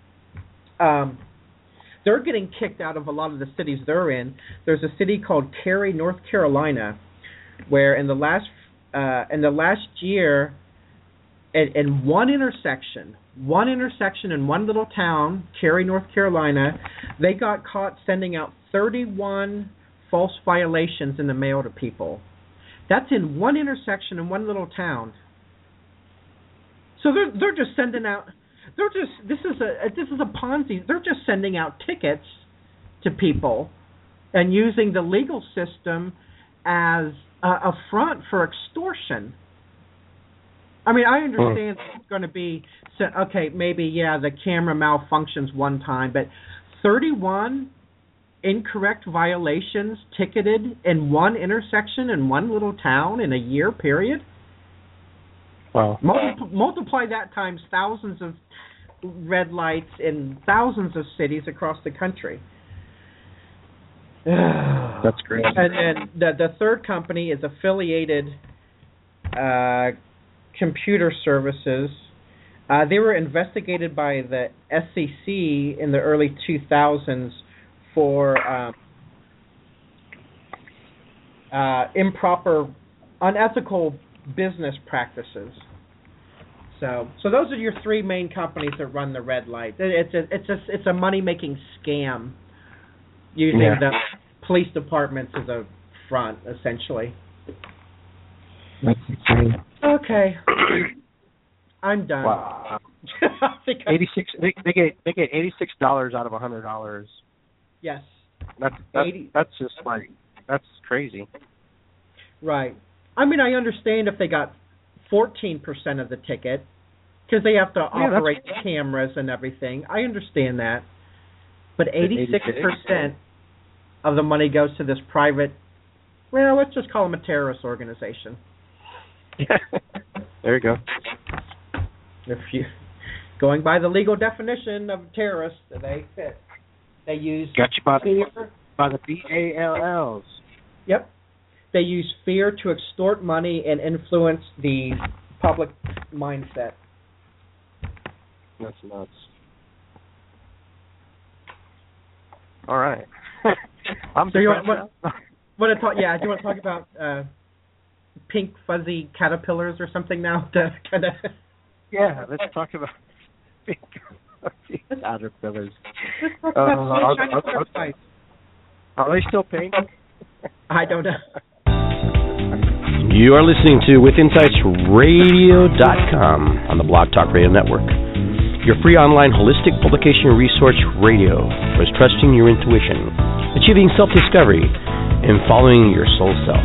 They're getting kicked out of a lot of the cities they're in. There's a city called Cary, North Carolina, where in the last year, in one intersection in one little town, Cary, North Carolina, they got caught sending out 31 false violations in the mail to people. That's in one intersection in one little town. So they're just sending out. This is a Ponzi. They're just sending out tickets to people and using the legal system as a front for extortion. I mean, I understand it's going to be maybe the camera malfunctions one time, but 31 incorrect violations ticketed in one intersection in one little town in a year period. Wow. Multiply that times thousands of red lights in thousands of cities across the country. That's great. And then the third company is Affiliated Computer Services. They were investigated by the SEC in the early 2000s for improper, unethical business practices. So those are your three main companies that run the red light. It's a money making scam using the police departments as a front, essentially. That's insane. Okay, I'm done. Wow. 86. They get $86 out of $100. Yes. That's just like, that's crazy. Right. I mean, I understand if they got 14% of the ticket because they have to operate the cameras and everything. I understand that. But 86% of the money goes to this private, well, let's just call them a terrorist organization. There you go. If you going by the legal definition of terrorist, they fit. They use got you by the BALLs. Yep. They use fear to extort money and influence the public mindset. That's nuts. All right. Do you want to talk about pink fuzzy caterpillars or something now? To kind of. Yeah, let's talk about pink fuzzy caterpillars. Are they still pink? I don't know. You are listening to WithInsightsRadio.com on the Blog Talk Radio Network. Your free online holistic publication resource radio for trusting your intuition, achieving self-discovery, and following your soul self.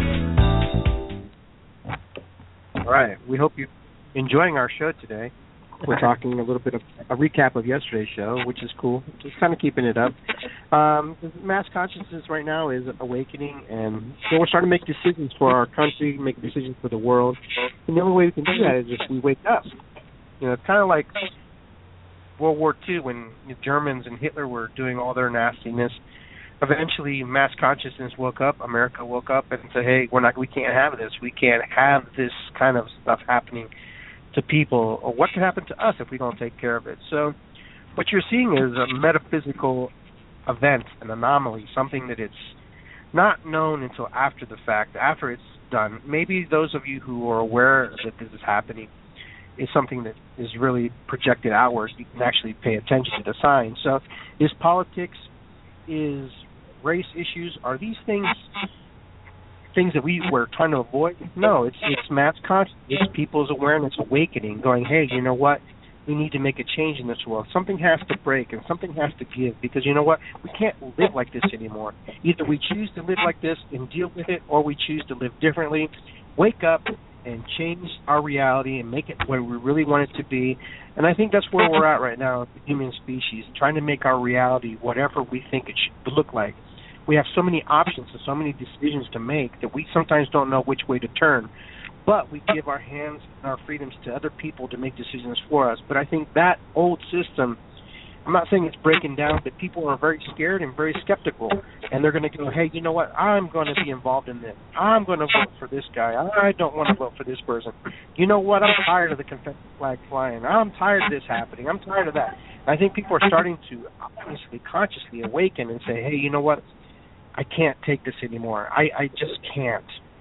All right. We hope you're enjoying our show today. We're talking a little bit of a recap of yesterday's show, which is cool. Just kind of keeping it up. Mass consciousness right now is awakening, and so we're starting to make decisions for our country, make decisions for the world. And the only way we can do that is if we wake up. It's kind of like World War II when the Germans and Hitler were doing all their nastiness. Eventually, mass consciousness woke up. America woke up and said, "Hey, we can't have this. We can't have this kind of stuff happening to people, or what can happen to us if we don't take care of it." So what you're seeing is a metaphysical event, an anomaly, something that it's not known until after the fact, after it's done. Maybe those of you who are aware that this is happening is something that is really projected outwards. You can actually pay attention to the signs. So is politics, is race issues, are these things that we were trying to avoid? No, it's mass consciousness. It's people's awareness awakening, going, hey, you know what? we need to make a change in this world. Something has to break and something has to give, because you know what? We can't live like this anymore. Either we choose to live like this and deal with it, or we choose to live differently, wake up and change our reality and make it where we really want it to be. And I think that's where we're at right now as the human species, trying to make our reality whatever we think it should look like. We have so many options and so many decisions to make that we sometimes don't know which way to turn. But we give our hands and our freedoms to other people to make decisions for us. But I think that old system, I'm not saying it's breaking down, but people are very scared and very skeptical. And they're going to go, hey, you know what? I'm going to be involved in this. I'm going to vote for this guy. I don't want to vote for this person. You know what? I'm tired of the Confederate flag flying. I'm tired of this happening. I'm tired of that. And I think people are starting to obviously consciously awaken and say, hey, you know what? I can't take this anymore. I just can't.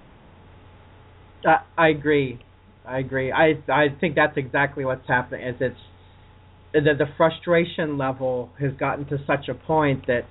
I agree. I think that's exactly what's happening. Is it's that the frustration level has gotten to such a point that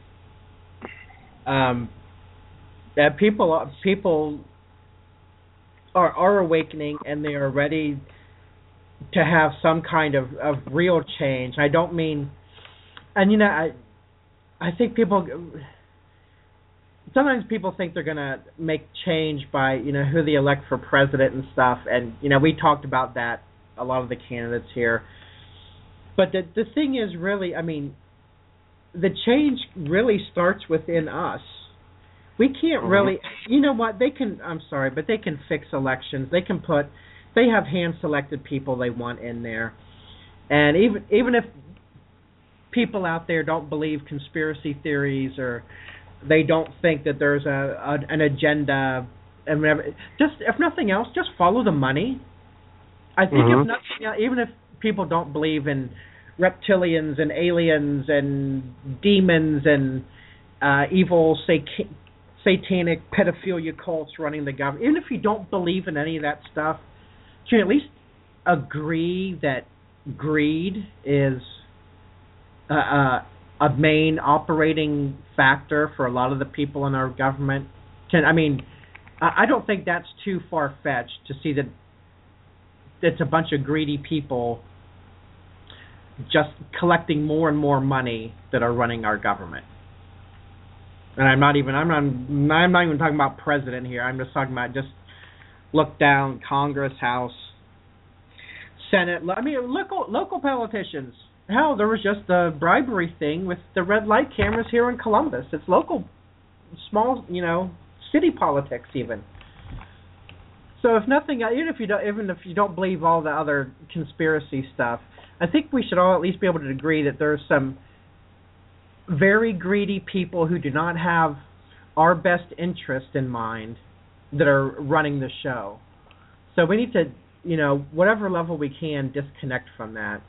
that people are awakening, and they are ready to have some kind of real change. I don't mean, and you know, I think people. Sometimes people think they're going to make change by, you know, who they elect for president and stuff. And, you know, we talked about that, a lot of the candidates here. But the thing is really, I mean, the change really starts within us. We can't really, you know what, I'm sorry, but they can fix elections. They have hand-selected people they want in there. And even if people out there don't believe conspiracy theories, or they don't think that there's an agenda, and whatever, just if nothing else, just follow the money. I think if nothing, even if people don't believe in reptilians and aliens and demons and evil satanic pedophilia cults running the government, even if you don't believe in any of that stuff, you can at least agree that greed is a main operating factor for a lot of the people in our government. I don't think that's too far-fetched to see that it's a bunch of greedy people just collecting more and more money that are running our government. And I'm not even talking about president here. I'm just talking about, just look down, Congress, House, Senate. I mean, local politicians. Hell, there was just the bribery thing with the red light cameras here in Columbus. It's local, small, city politics even. So if nothing, even if you don't believe all the other conspiracy stuff, I think we should all at least be able to agree that there's some very greedy people who do not have our best interest in mind that are running the show. So we need to, whatever level we can, disconnect from that.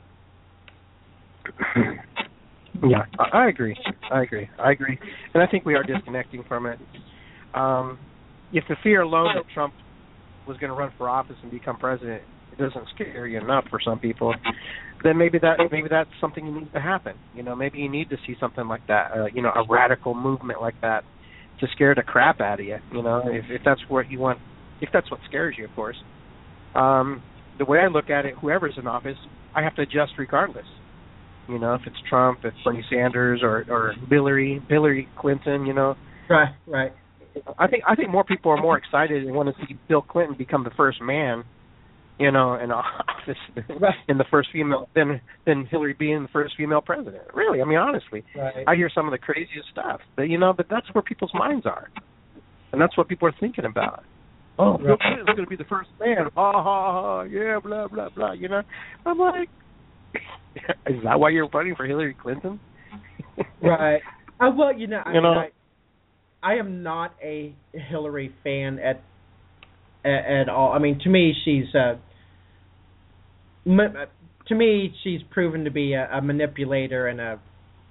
Yeah, I agree. And I think we are disconnecting from it. If the fear alone that Trump was going to run for office and become president, it doesn't scare you enough for some people, then maybe that's something that needs to happen. Maybe you need to see something like that, a radical movement like that to scare the crap out of you, if that's what you want, if that's what scares you, of course. The way I look at it, whoever's in office, I have to adjust regardless. If it's Trump, if Bernie Sanders, or Hillary Clinton, Right. I think more people are more excited and want to see Bill Clinton become the first man, in office in the first female than Hillary being the first female president. Really, honestly, right. I hear some of the craziest stuff, but but that's where people's minds are, and that's what people are thinking about. Oh, Bill Clinton's going to be the first man. Yeah, blah blah blah. I'm like, is that why you're running for Hillary Clinton? Right. Well, I am not a Hillary fan at all. To me, she's proven to be a manipulator and a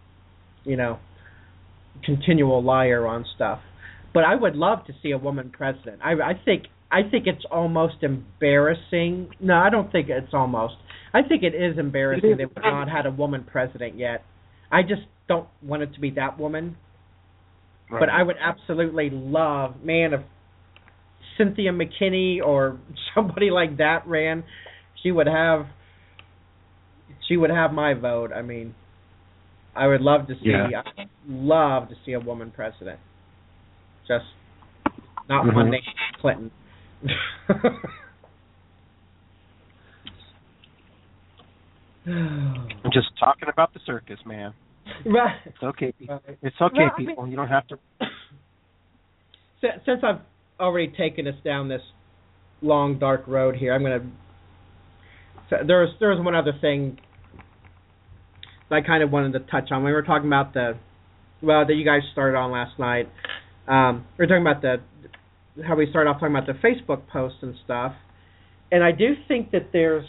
continual liar on stuff. But I would love to see a woman president. I think it's almost embarrassing. No, I don't think it's almost. I think it is embarrassing that we've not had a woman president yet. I just don't want it to be that woman. Right. But I would absolutely love, if Cynthia McKinney or somebody like that ran, she would have she would have my vote. I mean, I would love to see. Yeah. I'd love to see a woman president. Just not one named Clinton. I'm just talking about the circus, man. Right. It's okay. Right. It's okay, Well, I people. mean, you don't have to. Since I've already taken us down this long, dark road here, I'm gonna. So there's one other thing that I kind of wanted to touch on. We were talking about that you guys started on last night. We were talking about how we started off talking about the Facebook posts and stuff, and I do think that there's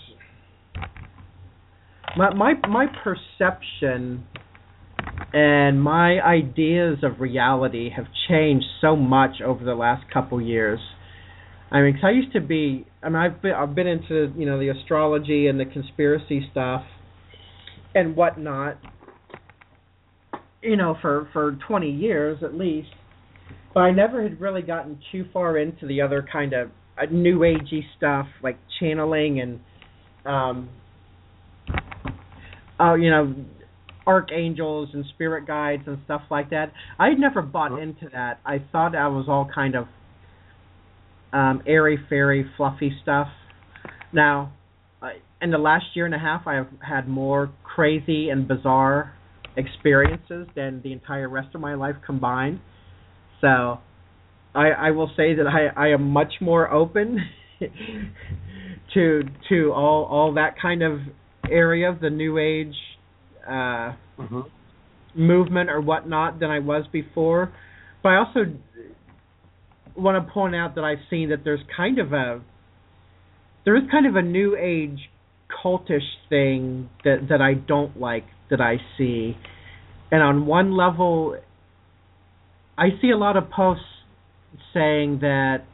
my perception and my ideas of reality have changed so much over the last couple years. I mean, 'cause I used to be. I mean, I've been into the astrology and the conspiracy stuff and whatnot. For 20 years at least, but I never had really gotten too far into the other kind of new agey stuff like channeling and archangels and spirit guides and stuff like that. I never bought into that. I thought I was all kind of airy fairy fluffy stuff. Now, in the last year and a half, I have had more crazy and bizarre experiences than the entire rest of my life combined. So I will say that I am much more open to all that kind of area of the new age movement or whatnot than I was before. But I also want to point out that I've seen that there is kind of a new age cultish thing that I don't like that I see. And on one level, I see a lot of posts saying that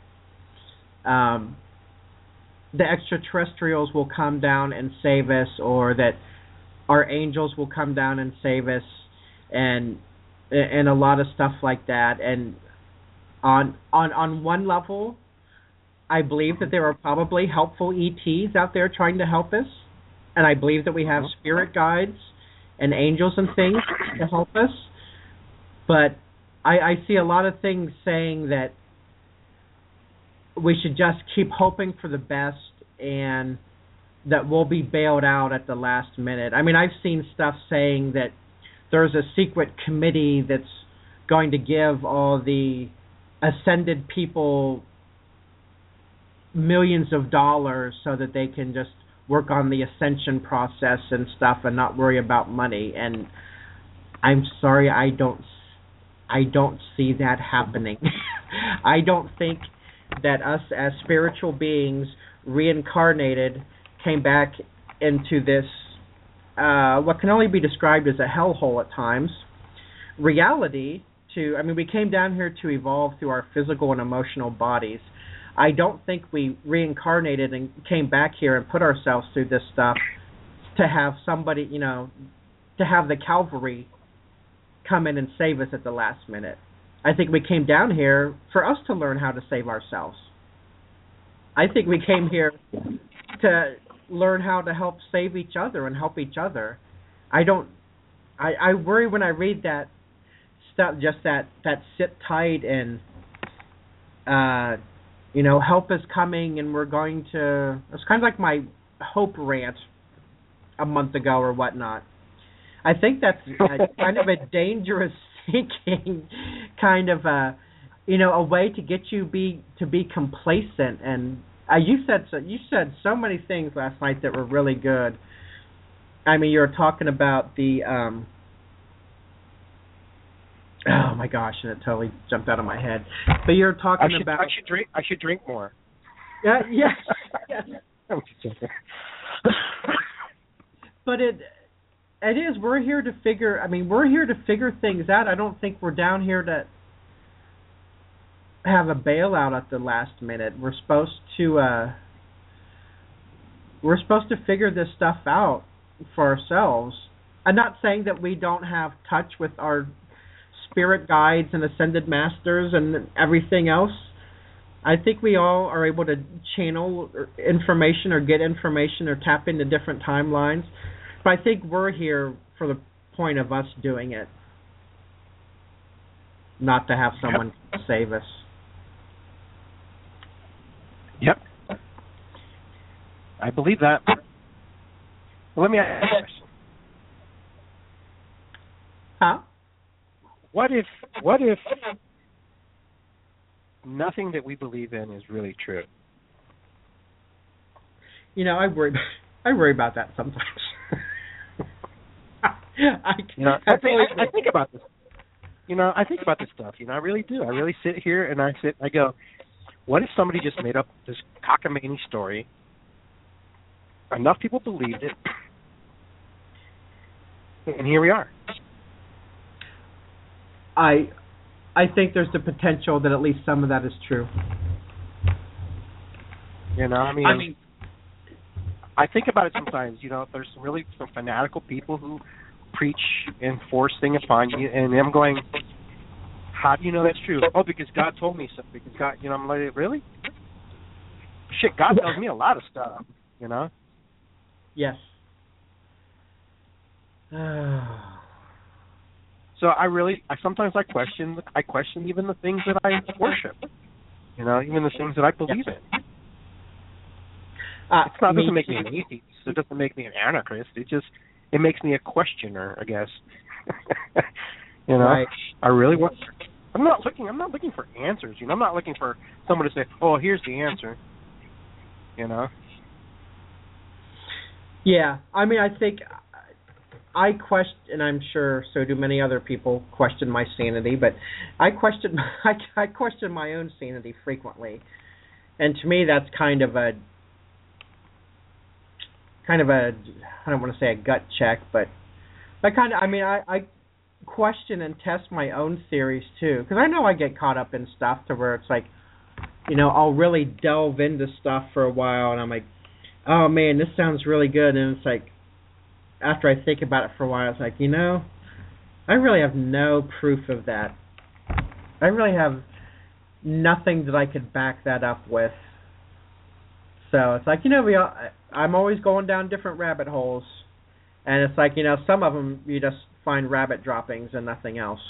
the extraterrestrials will come down and save us, or that our angels will come down and save us, and a lot of stuff like that. And on one level, I believe that there are probably helpful ETs out there trying to help us, and I believe that we have spirit guides and angels and things to help us. But I see a lot of things saying that we should just keep hoping for the best and that we'll be bailed out at the last minute. I mean, I've seen stuff saying that there's a secret committee that's going to give all the ascended people millions of dollars so that they can just work on the ascension process and stuff and not worry about money. And I'm sorry, I don't see that happening. I don't think that us as spiritual beings reincarnated came back into this what can only be described as a hellhole at times reality we came down here to evolve through our physical and emotional bodies. I don't think we reincarnated and came back here and put ourselves through this stuff to have somebody, to have the cavalry come in and save us at the last minute. I think we came down here for us to learn how to save ourselves. I think we came here to learn how to help save each other and help each other. I worry when I read that stuff, just that sit tight and help is coming and we're going to. It's kind of like my hope rant a month ago or whatnot. I think that's kind of a dangerous thinking, kind of a way to get you to be complacent. And you said so many things last night that were really good. I mean, you were talking about the oh my gosh, and it totally jumped out of my head. But you're talking about I should drink more. Yeah, yes. But it is. We're here to figure things out. I don't think we're down here to have a bailout at the last minute. We're supposed to figure this stuff out for ourselves. I'm not saying that we don't have touch with our spirit guides and ascended masters and everything else. I think we all are able to channel information or get information or tap into different timelines. But I think we're here for the point of us doing it, not to have someone save us. Yep. I believe that. Well, let me ask you a question. Huh? What if nothing that we believe in is really true? You know, I worry about that sometimes. I think about this. You know, I think about this stuff. You know, I really do. I really sit here and I go, what if somebody just made up this cockamamie story? Enough people believed it, and here we are. I think there's the potential that at least some of that is true. You know, I mean, I think about it sometimes. You know, there's really some fanatical people who preach and force things upon you, and I'm going, how do you know that's true? Oh, because God told me so. Because God, you know, I'm like, really? Shit, God tells me a lot of stuff. You know. Yes. So I sometimes question even the things that I worship. You know, even the things that I believe in. It doesn't make me an atheist. It doesn't make me an anarchist. It makes me a questioner, I guess. You know, right. I'm not looking for answers. You know, I'm not looking for someone to say, "Oh, here's the answer." You know. Yeah, I mean, I think I question, and I'm sure so do many other people, question my sanity. But I question my own sanity frequently, and to me, that's kind of a I don't want to say a gut check, but I question and test my own theories too, because I know I get caught up in stuff to where it's like, you know, I'll really delve into stuff for a while, and I'm like, oh man, this sounds really good, and it's like, after I think about it for a while, it's like, you know, I really have no proof of that. I really have nothing that I could back that up with. So it's like, you know, I'm always going down different rabbit holes, and it's like, you know, some of them you just find rabbit droppings and nothing else.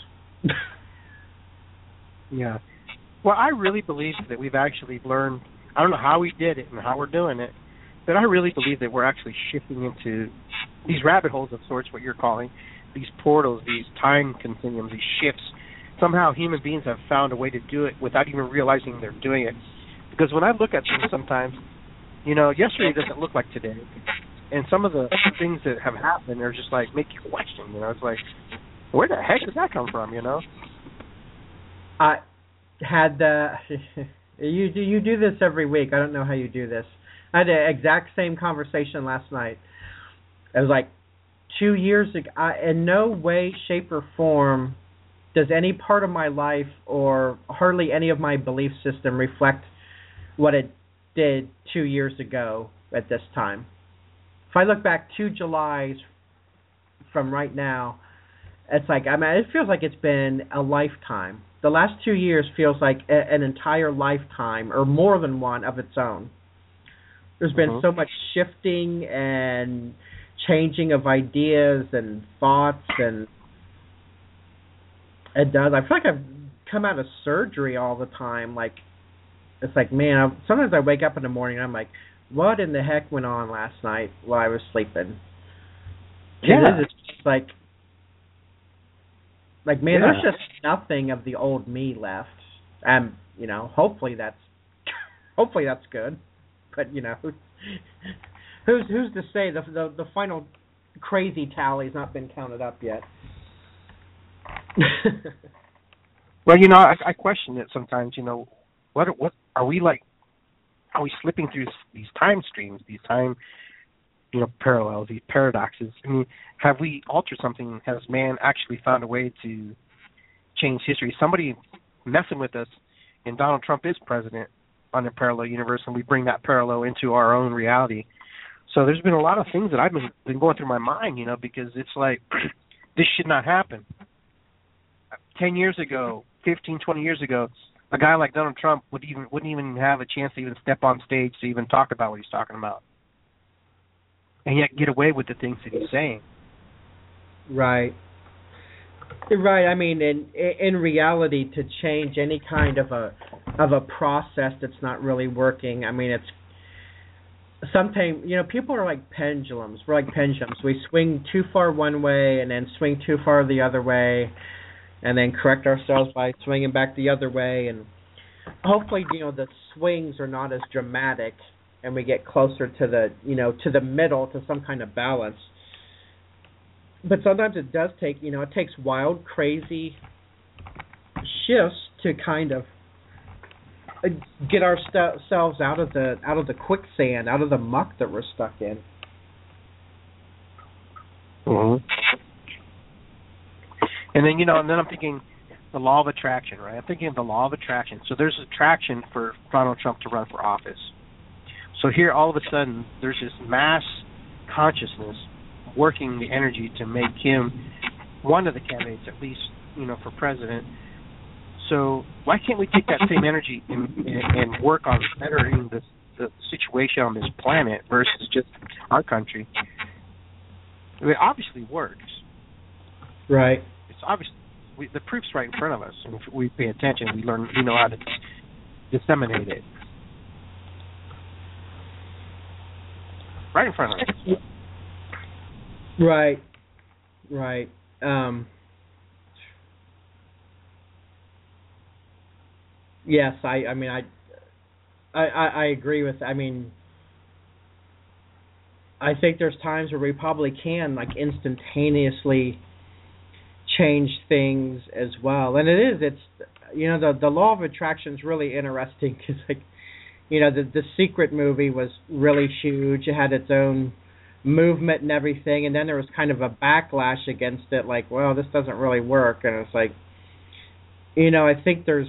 Yeah. Well, I really believe that we've actually learned, I don't know how we did it and how we're doing it, but I really believe that we're actually shifting into these rabbit holes of sorts, what you're calling, these portals, these time continuums, these shifts. Somehow human beings have found a way to do it without even realizing they're doing it. Because when I look at things sometimes, you know, yesterday doesn't look like today. And some of the things that have happened are just like, make you question, you know. It's like, where the heck did that come from, you know? I had you do this every week. I don't know how you do this. I had the exact same conversation last night. It was like 2 years ago. In no way, shape, or form does any part of my life or hardly any of my belief system reflect what it did 2 years ago at this time. If I look back 2 Julys from right now, it's like, I mean, it feels like it's been a lifetime. The last 2 years feels like an entire lifetime or more than one of its own. There's been so much shifting and changing of ideas and thoughts, and it does. I feel like I've come out of surgery all the time. Like, it's like, man, sometimes I wake up in the morning and I'm like, what in the heck went on last night while I was sleeping? Yeah. It's just like, man, there's just nothing of the old me left. And, you know, hopefully that's good. But, you know, who's to say the final crazy tally's not been counted up yet? Well, you know, I question it sometimes, you know, what are we like? Are we slipping through these time streams, these time, you know, parallels, these paradoxes? I mean, have we altered something? Has man actually found a way to change history? Somebody messing with us, and Donald Trump is president on a parallel universe, and we bring that parallel into our own reality. So there's been a lot of things that I've been going through my mind, you know, because it's like, this should not happen. 10 years ago, 15, 20 years ago, a guy like Donald Trump wouldn't even have a chance to even step on stage to even talk about what he's talking about. and yet get away with the things that he's saying. Right. Right. I mean, in reality, to change any kind of a process that's not really working, I mean, it's sometimes, people are like pendulums. We're like pendulums. We swing too far one way and then swing too far the other way, and then correct ourselves by swinging back the other way. And hopefully, the swings are not as dramatic, and we get closer to the middle, to some kind of balance. But sometimes it does take, it takes wild, crazy shifts to kind of get ourselves out of the quicksand, out of the muck that we're stuck in. Mm-hmm. And then, and then I'm thinking the law of attraction, right? I'm thinking of the law of attraction. So there's attraction for Donald Trump to run for office. So here, all of a sudden, there's this mass consciousness working the energy to make him one of the candidates, at least, for president. So why can't we take that same energy and work on bettering the situation on this planet versus just our country? It obviously works. Right. It's obvious. The proof's right in front of us. And if we pay attention, we know how to disseminate it. Right in front of us. Right. Yes, I mean, I agree with. I mean, I think there's times where we probably can instantaneously change things as well, and it's the law of attraction is really interesting because the Secret movie was really huge. It had its own movement and everything, and then there was kind of a backlash against it, well, this doesn't really work, and it's I think there's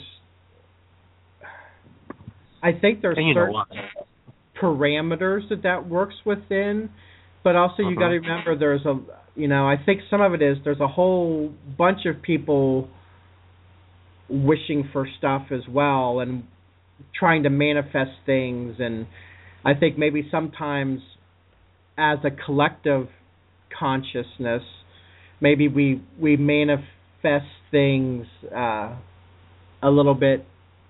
certain parameters that works within, but also you got to remember there's I think some of it is there's a whole bunch of people wishing for stuff as well and trying to manifest things, and I think maybe sometimes as a collective consciousness, maybe we manifest things a little bit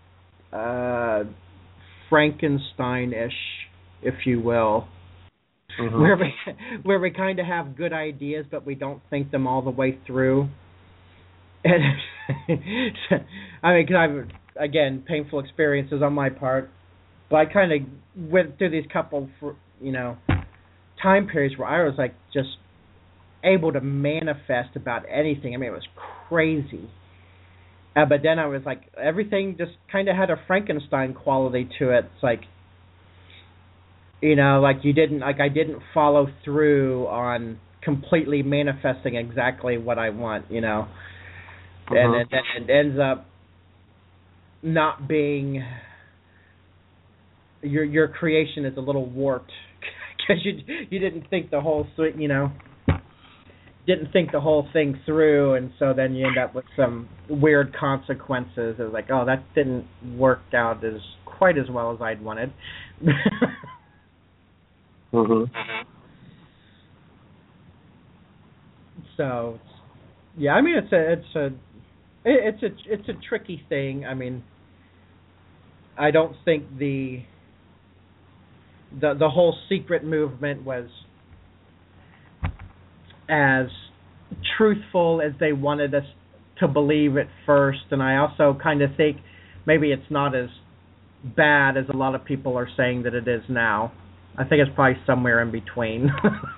Frankenstein-ish, if you will, where we kind of have good ideas, but we don't think them all the way through. And I mean, because again, painful experiences on my part, but I kind of went through these couple, time periods where I was just able to manifest about anything. I mean, it was crazy. But then I was everything just kind of had a Frankenstein quality to it. It's I didn't follow through on completely manifesting exactly what I want, and it ends up not being, your creation is a little warped because you didn't think the whole didn't think the whole thing through, and so then you end up with some weird consequences. It's oh, that didn't work out quite as well as I'd wanted. So, yeah, I mean it's a tricky thing. I mean, I don't think the whole secret movement was as truthful as they wanted us to believe at first, and I also kind of think maybe it's not as bad as a lot of people are saying that it is now. I think it's probably somewhere in between.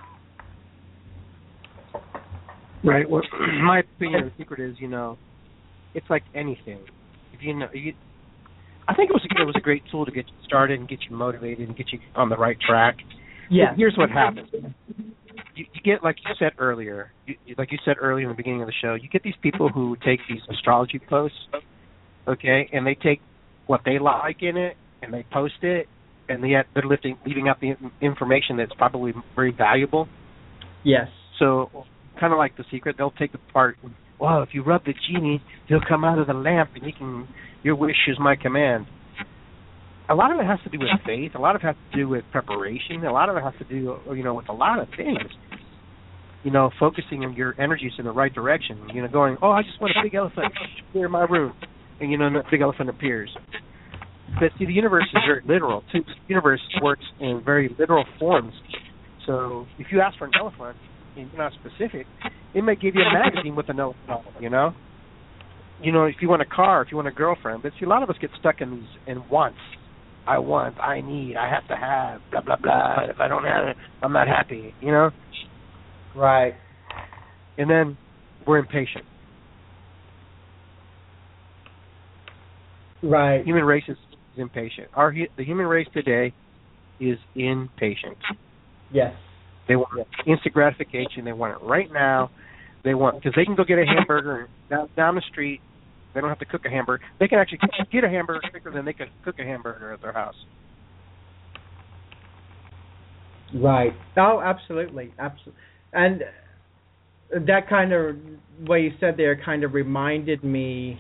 Right. Well, my opinion, the secret is, it's like anything. If I think it was a great tool to get you started and get you motivated and get you on the right track. Yeah. Here's what happens. You get, like you said earlier in the beginning of the show, you get these people who take these astrology posts, okay, and they take what they like in it and they post it, and yet they're leaving out the information that's probably very valuable. Yes. So, kind of like The Secret, they'll take the part, well, if you rub the genie, he'll come out of the lamp and your wish is my command. a lot of it has to do with faith. A lot of it has to do with preparation. A lot of it has to do, with a lot of things. Focusing your energies in the right direction. Going, I just want a big elephant here in my room, and that big elephant appears. But see, the universe is very literal. The universe works in very literal forms. So if you ask for an elephant and you're not specific, it may give you a magazine with an elephant on it. If you want a car, if you want a girlfriend. But see, a lot of us get stuck in these wants. I want, I need, I have to have, blah, blah, blah. If I don't have it, I'm not happy, Right. And then we're impatient. Right. The human race is impatient. The human race today is impatient. Yes. They want instant gratification. They want it right now. Because they can go get a hamburger down the street. They don't have to cook a hamburger. They can actually get a hamburger quicker than they could cook a hamburger at their house. Right. Oh, absolutely. Absolutely. And that kind of, what you said there kind of reminded me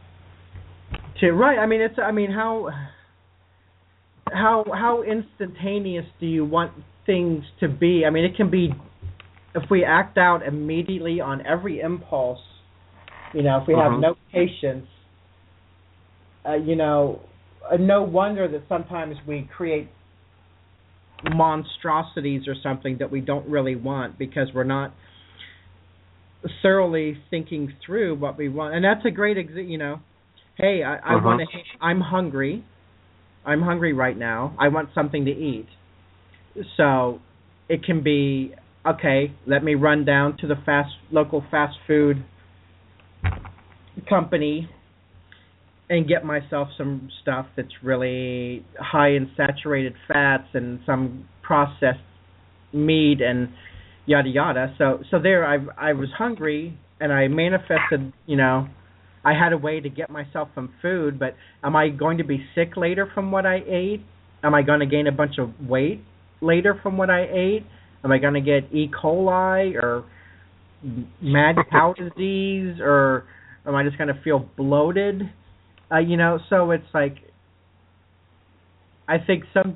how instantaneous do you want things to be? I mean, it can be, if we act out immediately on every impulse, if we have no patience, no wonder that sometimes we create monstrosities or something that we don't really want because we're not thoroughly thinking through what we want. And that's a great hey, I want to, I'm hungry right now. I want something to eat. So it can be, okay, let me run down to the local fast food company and get myself some stuff that's really high in saturated fats and some processed meat and yada yada. So there I was hungry and I manifested, I had a way to get myself some food, but am I going to be sick later from what I ate? Am I going to gain a bunch of weight later from what I ate? Am I going to get E. coli or mad cow disease, or am I just going to feel bloated? So it's like, I think some,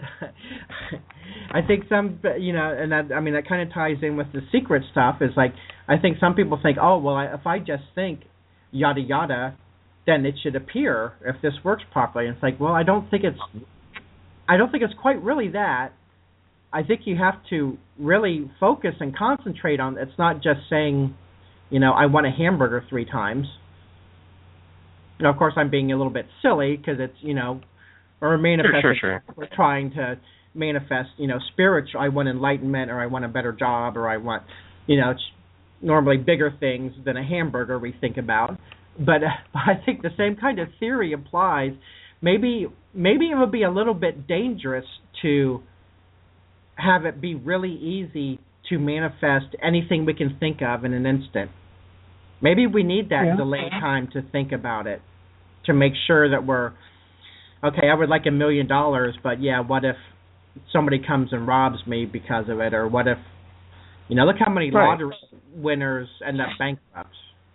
and that, that kind of ties in with the secret stuff. Is like, I think some people think, if I just think yada yada, then it should appear if this works properly. And it's like, well, I don't think it's quite really that. I think you have to really focus and concentrate on. It's not just saying, I want a hamburger 3 times. Of course, I'm being a little bit silly because it's, or manifest. Sure. We're trying to manifest, spiritual. I want enlightenment, or I want a better job, or I want, normally bigger things than a hamburger we think about. But I think the same kind of theory applies. Maybe it would be a little bit dangerous to have it be really easy to manifest anything we can think of in an instant. Maybe we need that delayed time to think about it, to make sure that we're, okay, I would like $1 million, but what if somebody comes and robs me because of it? Or what if, look how many lottery winners end up bankrupt.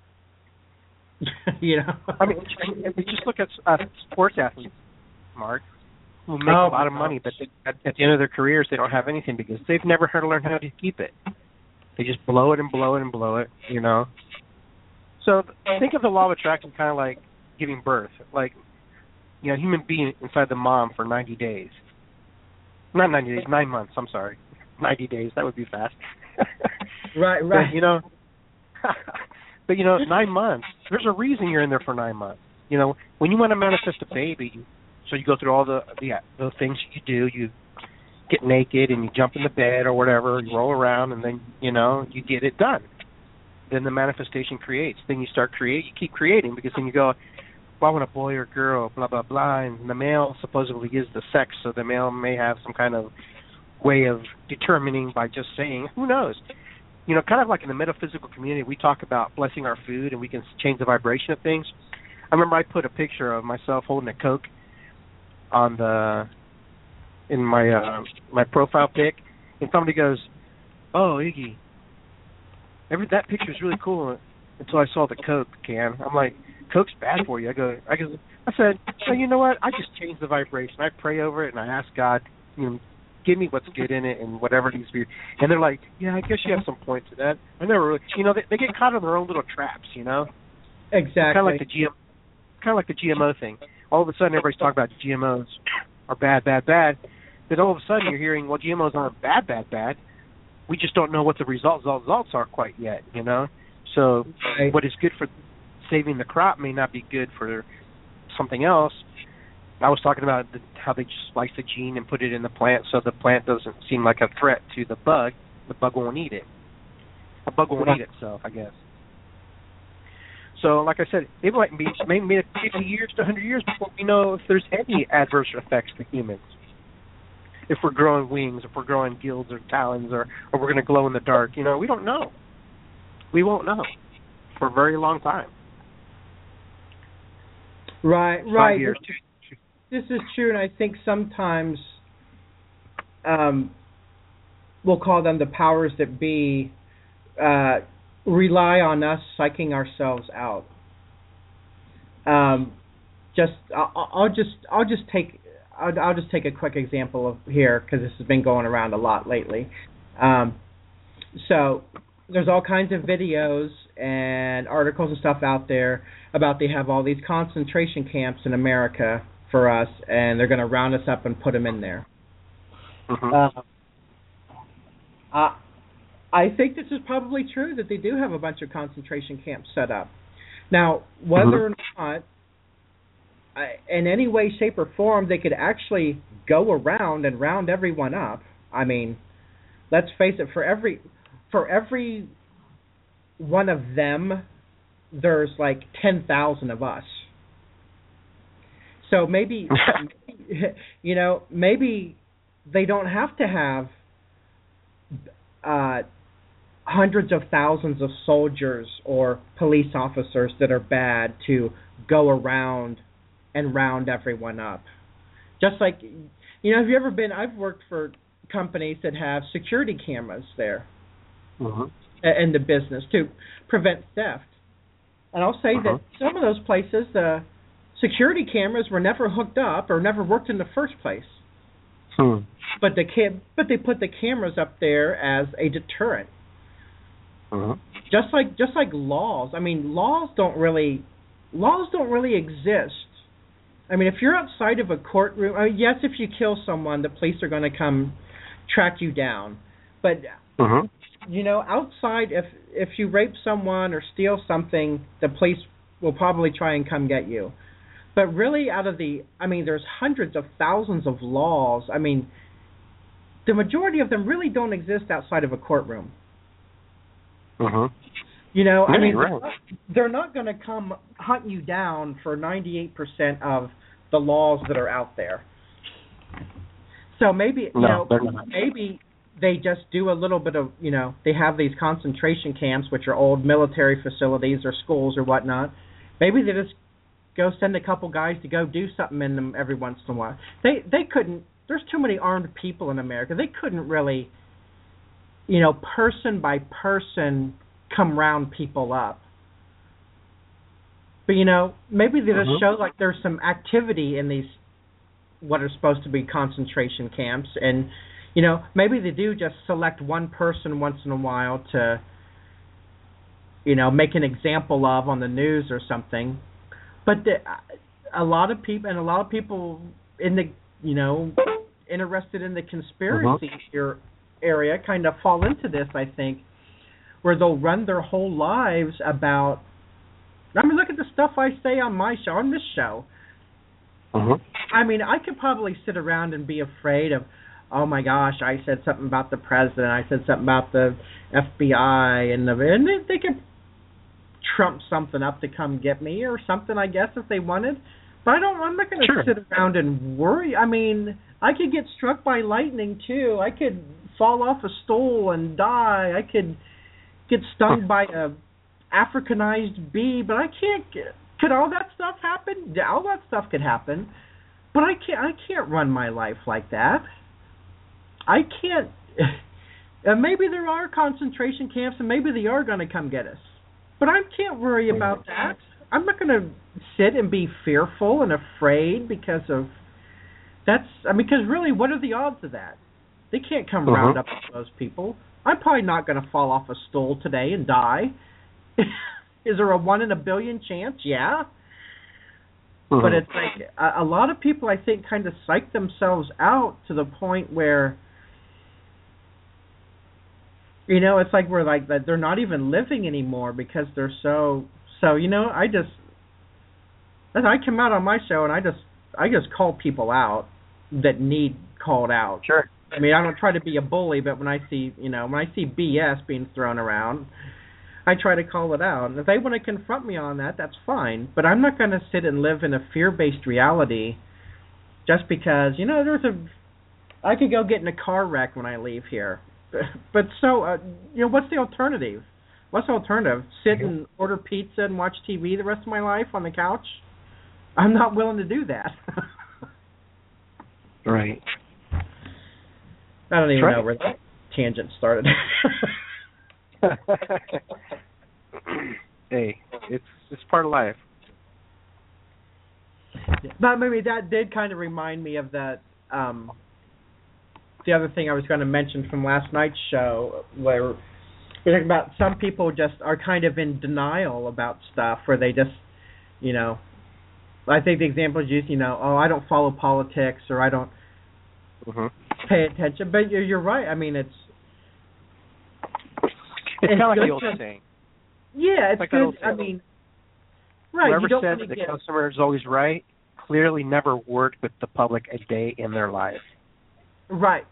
I mean, just look at sports athletes, Mark, who make a lot of money, but at the end of their careers, they don't have anything because they've never had to learn how to keep it. They just blow it and blow it and blow it, So think of the law of attraction kind of like giving birth. Like, human being inside the mom for 90 days. Not 90 days, 9 months, I'm sorry. 90 days, that would be fast. Right. But, 9 months, there's a reason you're in there for 9 months. When you want to manifest a baby, so you go through all the things you do. You get naked and you jump in the bed or whatever, you roll around, and then, you get it done. Then the manifestation creates. Then you start you keep creating, because then you go, well, I want a boy or girl, blah, blah, blah, and the male supposedly is the sex, so the male may have some kind of way of determining by just saying, who knows? Kind of like in the metaphysical community, we talk about blessing our food and we can change the vibration of things. I remember I put a picture of myself holding a Coke in my profile pic, and somebody goes, "Oh, Iggy, that picture's really cool," until I saw the Coke can. I'm like, Coke's bad for you. I said, so you know what? I just change the vibration. I pray over it and I ask God, give me what's good in it and whatever needs to be. And they're like, yeah, I guess you have some point to that. I never really, they get caught in their own little traps, Exactly. Kind of like the GMO thing. All of a sudden, everybody's talking about GMOs are bad. Then all of a sudden, you're hearing, well, GMOs aren't bad. We just don't know what the results are quite yet, So right. What is good for saving the crop may not be good for something else. I was talking about how they just splice the gene and put it in the plant so the plant doesn't seem like a threat to the bug. The bug won't eat it. The bug won't eat itself, I guess. So, like I said, it might be maybe 50 years to 100 years before we know if there's any adverse effects to humans. If we're growing wings, if we're growing gills or talons, or we're going to glow in the dark, we don't know. We won't know for a very long time. Right. 5 years. This is true, and I think sometimes we'll call them the powers that be, rely on us psyching ourselves out. I'll just take a quick example of here because this has been going around a lot lately. So there's all kinds of videos and articles and stuff out there about they have all these concentration camps in America for us, and they're going to round us up and put them in there. Mm-hmm. I think this is probably true that they do have a bunch of concentration camps set up. Now, whether or not, in any way, shape, or form, they could actually go around and round everyone up. I mean, let's face it, for every one of them, there's like 10,000 of us. So maybe, maybe they don't have to have hundreds of thousands of soldiers or police officers that are bad to go around and round everyone up. Just like, have you ever been, I've worked for companies that have security cameras there in the business to prevent theft. And I'll say that some of those places, the security cameras were never hooked up or never worked in the first place. But they put the cameras up there as a deterrent. Just like laws. I mean, laws don't really exist. I mean, if you're outside of a courtroom, yes, if you kill someone, the police are going to come track you down. But outside, if you rape someone or steal something, the police will probably try and come get you. But really, there's hundreds of thousands of laws. I mean, the majority of them really don't exist outside of a courtroom. They're not going to come hunt you down for 98% of the laws that are out there. So maybe, maybe they just do a little bit of, they have these concentration camps, which are old military facilities or schools or whatnot. Maybe they just go send a couple guys to go do something in them every once in a while. They couldn't. There's too many armed people in America. They couldn't really, person by person come round people up. But maybe they just show like there's some activity in these what are supposed to be concentration camps, and maybe they do just select one person once in a while to make an example of on the news or something. But a lot of people in the interested in the conspiracy area kind of fall into this, I think, where they'll run their whole lives about. I mean, look at the stuff I say on this show. I mean, I could probably sit around and be afraid of, oh my gosh, I said something about the president, I said something about the FBI, and they could trump something up to come get me or something, I guess, if they wanted. But I'm not going to sit around and worry. I mean, I could get struck by lightning too. I could fall off a stool and die. I could get stung by a Africanized bee, but I can't. Could all that stuff happen? Yeah, all that stuff could happen, but I can't run my life like that. I can't. Maybe there are concentration camps, and maybe they are going to come get us, but I can't worry about that. I'm not going to sit and be fearful and afraid because really, what are the odds of that? They can't come round up those people. I'm probably not going to fall off a stool today and die. Is there a 1 in a billion chance? Yeah. But it's like a lot of people, I think, kind of psych themselves out to the point where, it's like we're like that they're not even living anymore because they're so. I come out on my show and I just call people out that need called out. Sure. I mean, I don't try to be a bully, but when I see BS being thrown around, I try to call it out. And if they want to confront me on that, that's fine. But I'm not going to sit and live in a fear-based reality just because, I could go get in a car wreck when I leave here. But what's the alternative? What's the alternative? Sit and order pizza and watch TV the rest of my life on the couch? I'm not willing to do that. Right. I don't even know where that tangent started. Hey, it's part of life. But maybe that did kind of remind me of that. The other thing I was going to mention from last night's show, where we're talking about some people just are kind of in denial about stuff, where they just, I think the example is used, I don't follow politics or I don't pay attention. But you're right. I mean, it's kind of like the old saying. Yeah, it's like good. I mean, right. Whoever you don't said that the customer is always right clearly never worked with the public a day in their life. Right.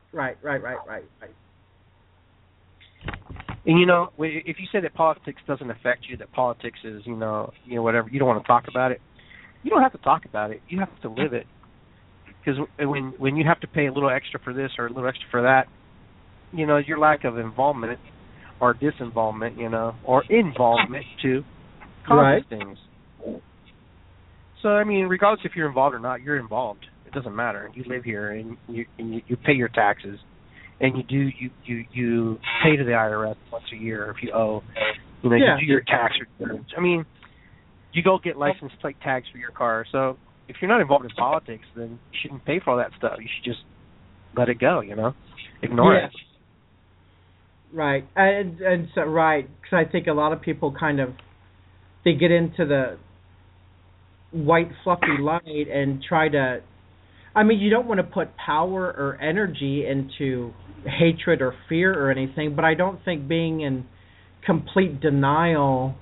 And if you say that politics doesn't affect you, that politics is, whatever, you don't want to talk about it. You don't have to talk about it. You have to live it. Because when you have to pay a little extra for this or a little extra for that, your lack of involvement or disinvolvement, or involvement too, causes things. So, I mean, regardless if you're involved or not, you're involved. It doesn't matter. You live here and you pay your taxes, and you pay to the IRS once a year if you owe. You do your tax returns. I mean, you go get license plate tags for your car. So if you're not involved in politics, then you shouldn't pay for all that stuff. You should just let it go. Ignore it. Right, and so because I think a lot of people they get into the white fluffy light and try to. I mean, you don't want to put power or energy into hatred or fear or anything, but I don't think being in complete denial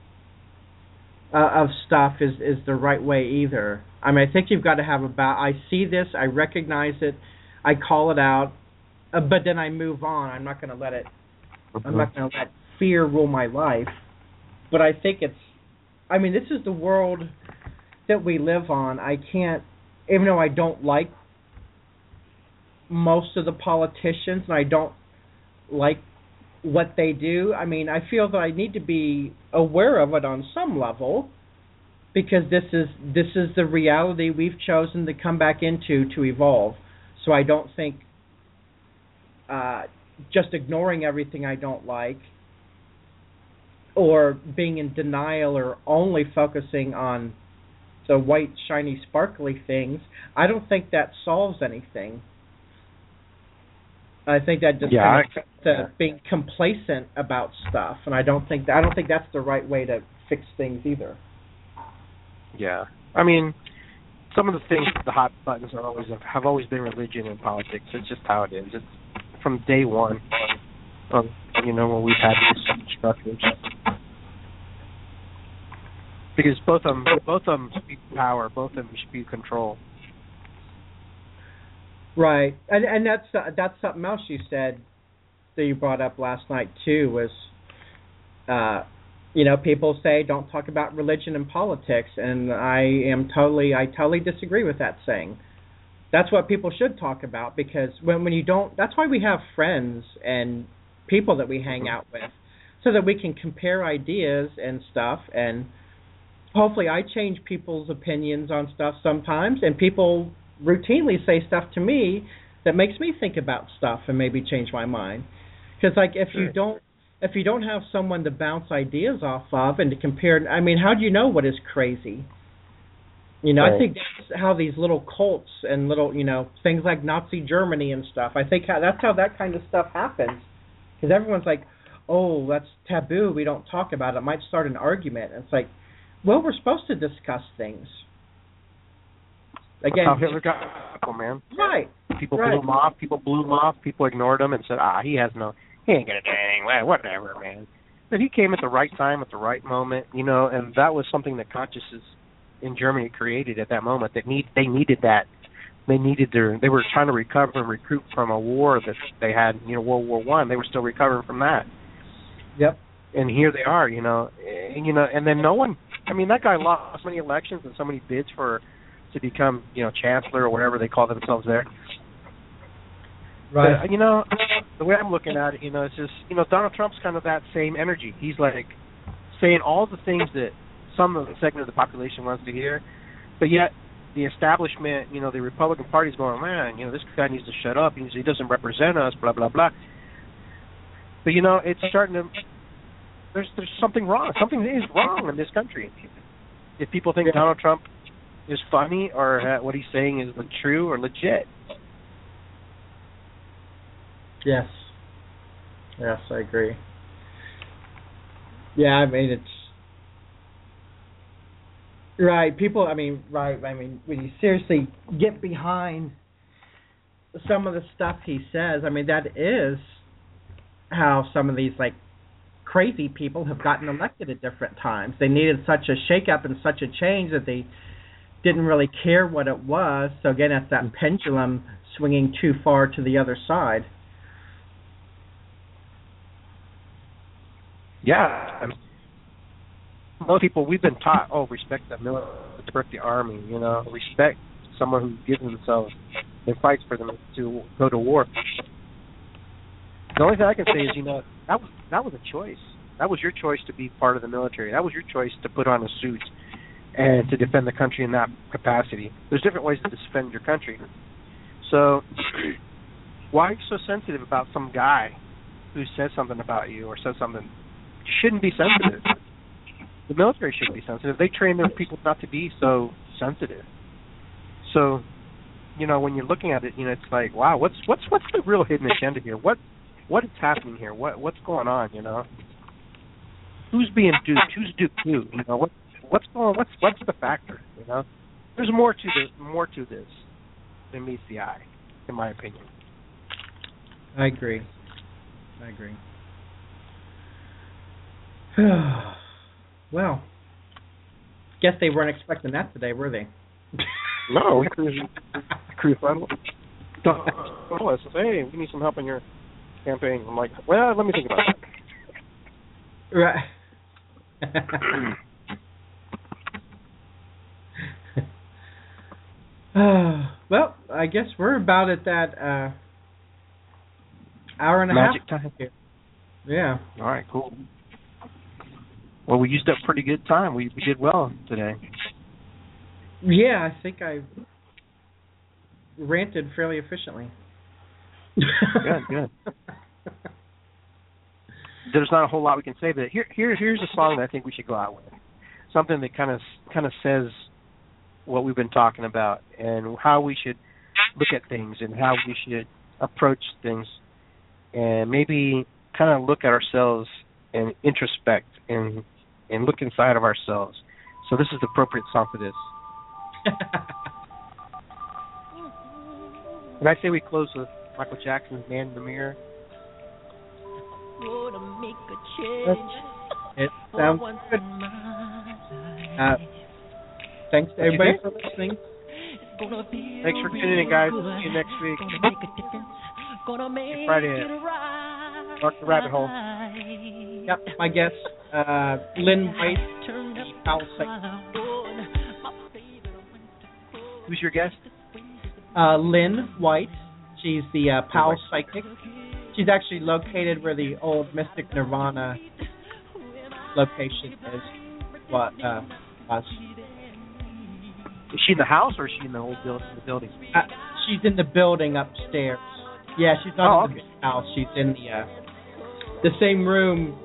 of stuff is the right way either. I mean, I think you've got to have I see this, I recognize it, I call it out, but then I move on. I'm not going to let it. I'm not going to let fear rule my life. But I think this is the world that we live on. I can't, even though I don't like most of the politicians and I don't like what they do, I mean, I feel that I need to be aware of it on some level because this is the reality we've chosen to come back into to evolve. So I don't think just ignoring everything I don't like or being in denial or only focusing on the white, shiny, sparkly things, I don't think that solves anything. I think that just being complacent about stuff, and I don't think that's the right way to fix things either. Yeah, I mean, some of the things, the hot buttons have always been religion and politics. It's just how it is. It's from day one, when we've had these structures. Because both of them speak power, both of them speak control. Right, and that's something else you said that you brought up last night too. Was people say don't talk about religion and politics, and I totally disagree with that saying. That's what people should talk about because when you don't, that's why we have friends and people that we hang out with, so that we can compare ideas and stuff and. Hopefully I change people's opinions on stuff sometimes, and people routinely say stuff to me that makes me think about stuff and maybe change my mind. Because, if you don't if you don't have someone to bounce ideas off of and to compare, I mean, how do you know what is crazy? You know, I think that's how these little cults and little, you know, things like Nazi Germany and stuff, I think that's how that kind of stuff happens. Because everyone's like, oh, that's taboo, we don't talk about it. It might start an argument. And it's like, well, we're supposed to discuss things. Again, that's how Hitler got people, man. Right. People blew him off. People ignored him and said, he ain't gonna do anything. Whatever, man. But he came at the right time, at the right moment, you know, and that was something that consciousness in Germany created at that moment. They needed that. They were trying to recover and recruit from a war that they had, you know, World War I. They were still recovering from that. Yep. And here they are, you know, and then no one. I mean, that guy lost so many elections and so many bids to become, you know, chancellor or whatever they call themselves there. Right. But, you know, the way I'm looking at it, you know, it's just, you know, Donald Trump's kind of that same energy. He's like saying all the things that some of the segment of the population wants to hear, but yet the establishment, you know, the Republican Party's going, man, you know, this guy needs to shut up. He doesn't represent us, blah, blah, blah. But, you know, it's starting to, there's something wrong. Something is wrong in this country. If people think Donald Trump is funny or what he's saying is true or legit. Yes, I agree. Yeah, I mean, it's right. People, I mean, when you seriously get behind some of the stuff he says, I mean, that is how some of these, like, crazy people have gotten elected at different times. They needed such a shakeup and such a change that they didn't really care what it was. So again, it's that pendulum swinging too far to the other side. Yeah, I mean, most people, we've been taught, respect the military, respect the army, you know, respect someone who gives themselves and fights for them to go to war. The only thing I can say is, you know, that was a choice. That was your choice to be part of the military. That was your choice to put on a suit and to defend the country in that capacity. There's different ways to defend your country. So why are you so sensitive about some guy who says something about you or says something? You shouldn't be sensitive. The military shouldn't be sensitive. They train their people not to be so sensitive. So, you know, when you're looking at it, you know, it's like, wow, what's the real hidden agenda here? What is happening here? What's going on? You know, who's being duped? Who's duped who? You know, what's the factor? You know, there's more to this than meets the eye, in my opinion. I agree. Well, guess they weren't expecting that today, were they? No, we cruise final. Don't says, hey, we need some help in your campaign. I'm like, well, let me think about that. Right. Well, I guess we're about at that hour and a Magic half. Time here. Yeah. All right, cool. Well, we used up pretty good time. We did well today. Yeah, I think I ranted fairly efficiently. Good. There's not a whole lot we can say, but here's a song that I think we should go out with. Something that kind of says what we've been talking about and how we should look at things and how we should approach things, and maybe kind of look at ourselves and introspect and look inside of ourselves. So this is the appropriate song for this. And I say we close with Michael Jackson's Man in the Mirror. It sounds good. Thanks to everybody for listening. Thanks for tuning in, guys. See you next week. Friday at Dark the Rabbit Hole. Yep, my guest, Lynn White, Powell Psychic. Who's your guest? Lynn White. She's the Powell Psychic. She's actually located where the old Mystic Nirvana location is. Was. Is she in the house or is she in the old building? She's in the building upstairs. Yeah, she's not in the house. She's in the same room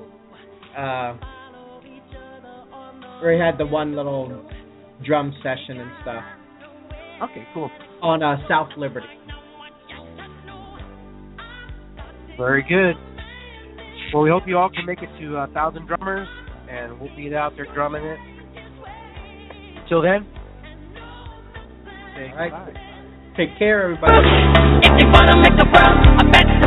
where he had the one little drum session and stuff. Okay, cool. On South Liberty. Very good. Well, we hope you all can make it to 1,000 Drummers, and we'll be out there drumming it. Till then, say all right. goodbye. Take care, everybody. If you wanna make the world a better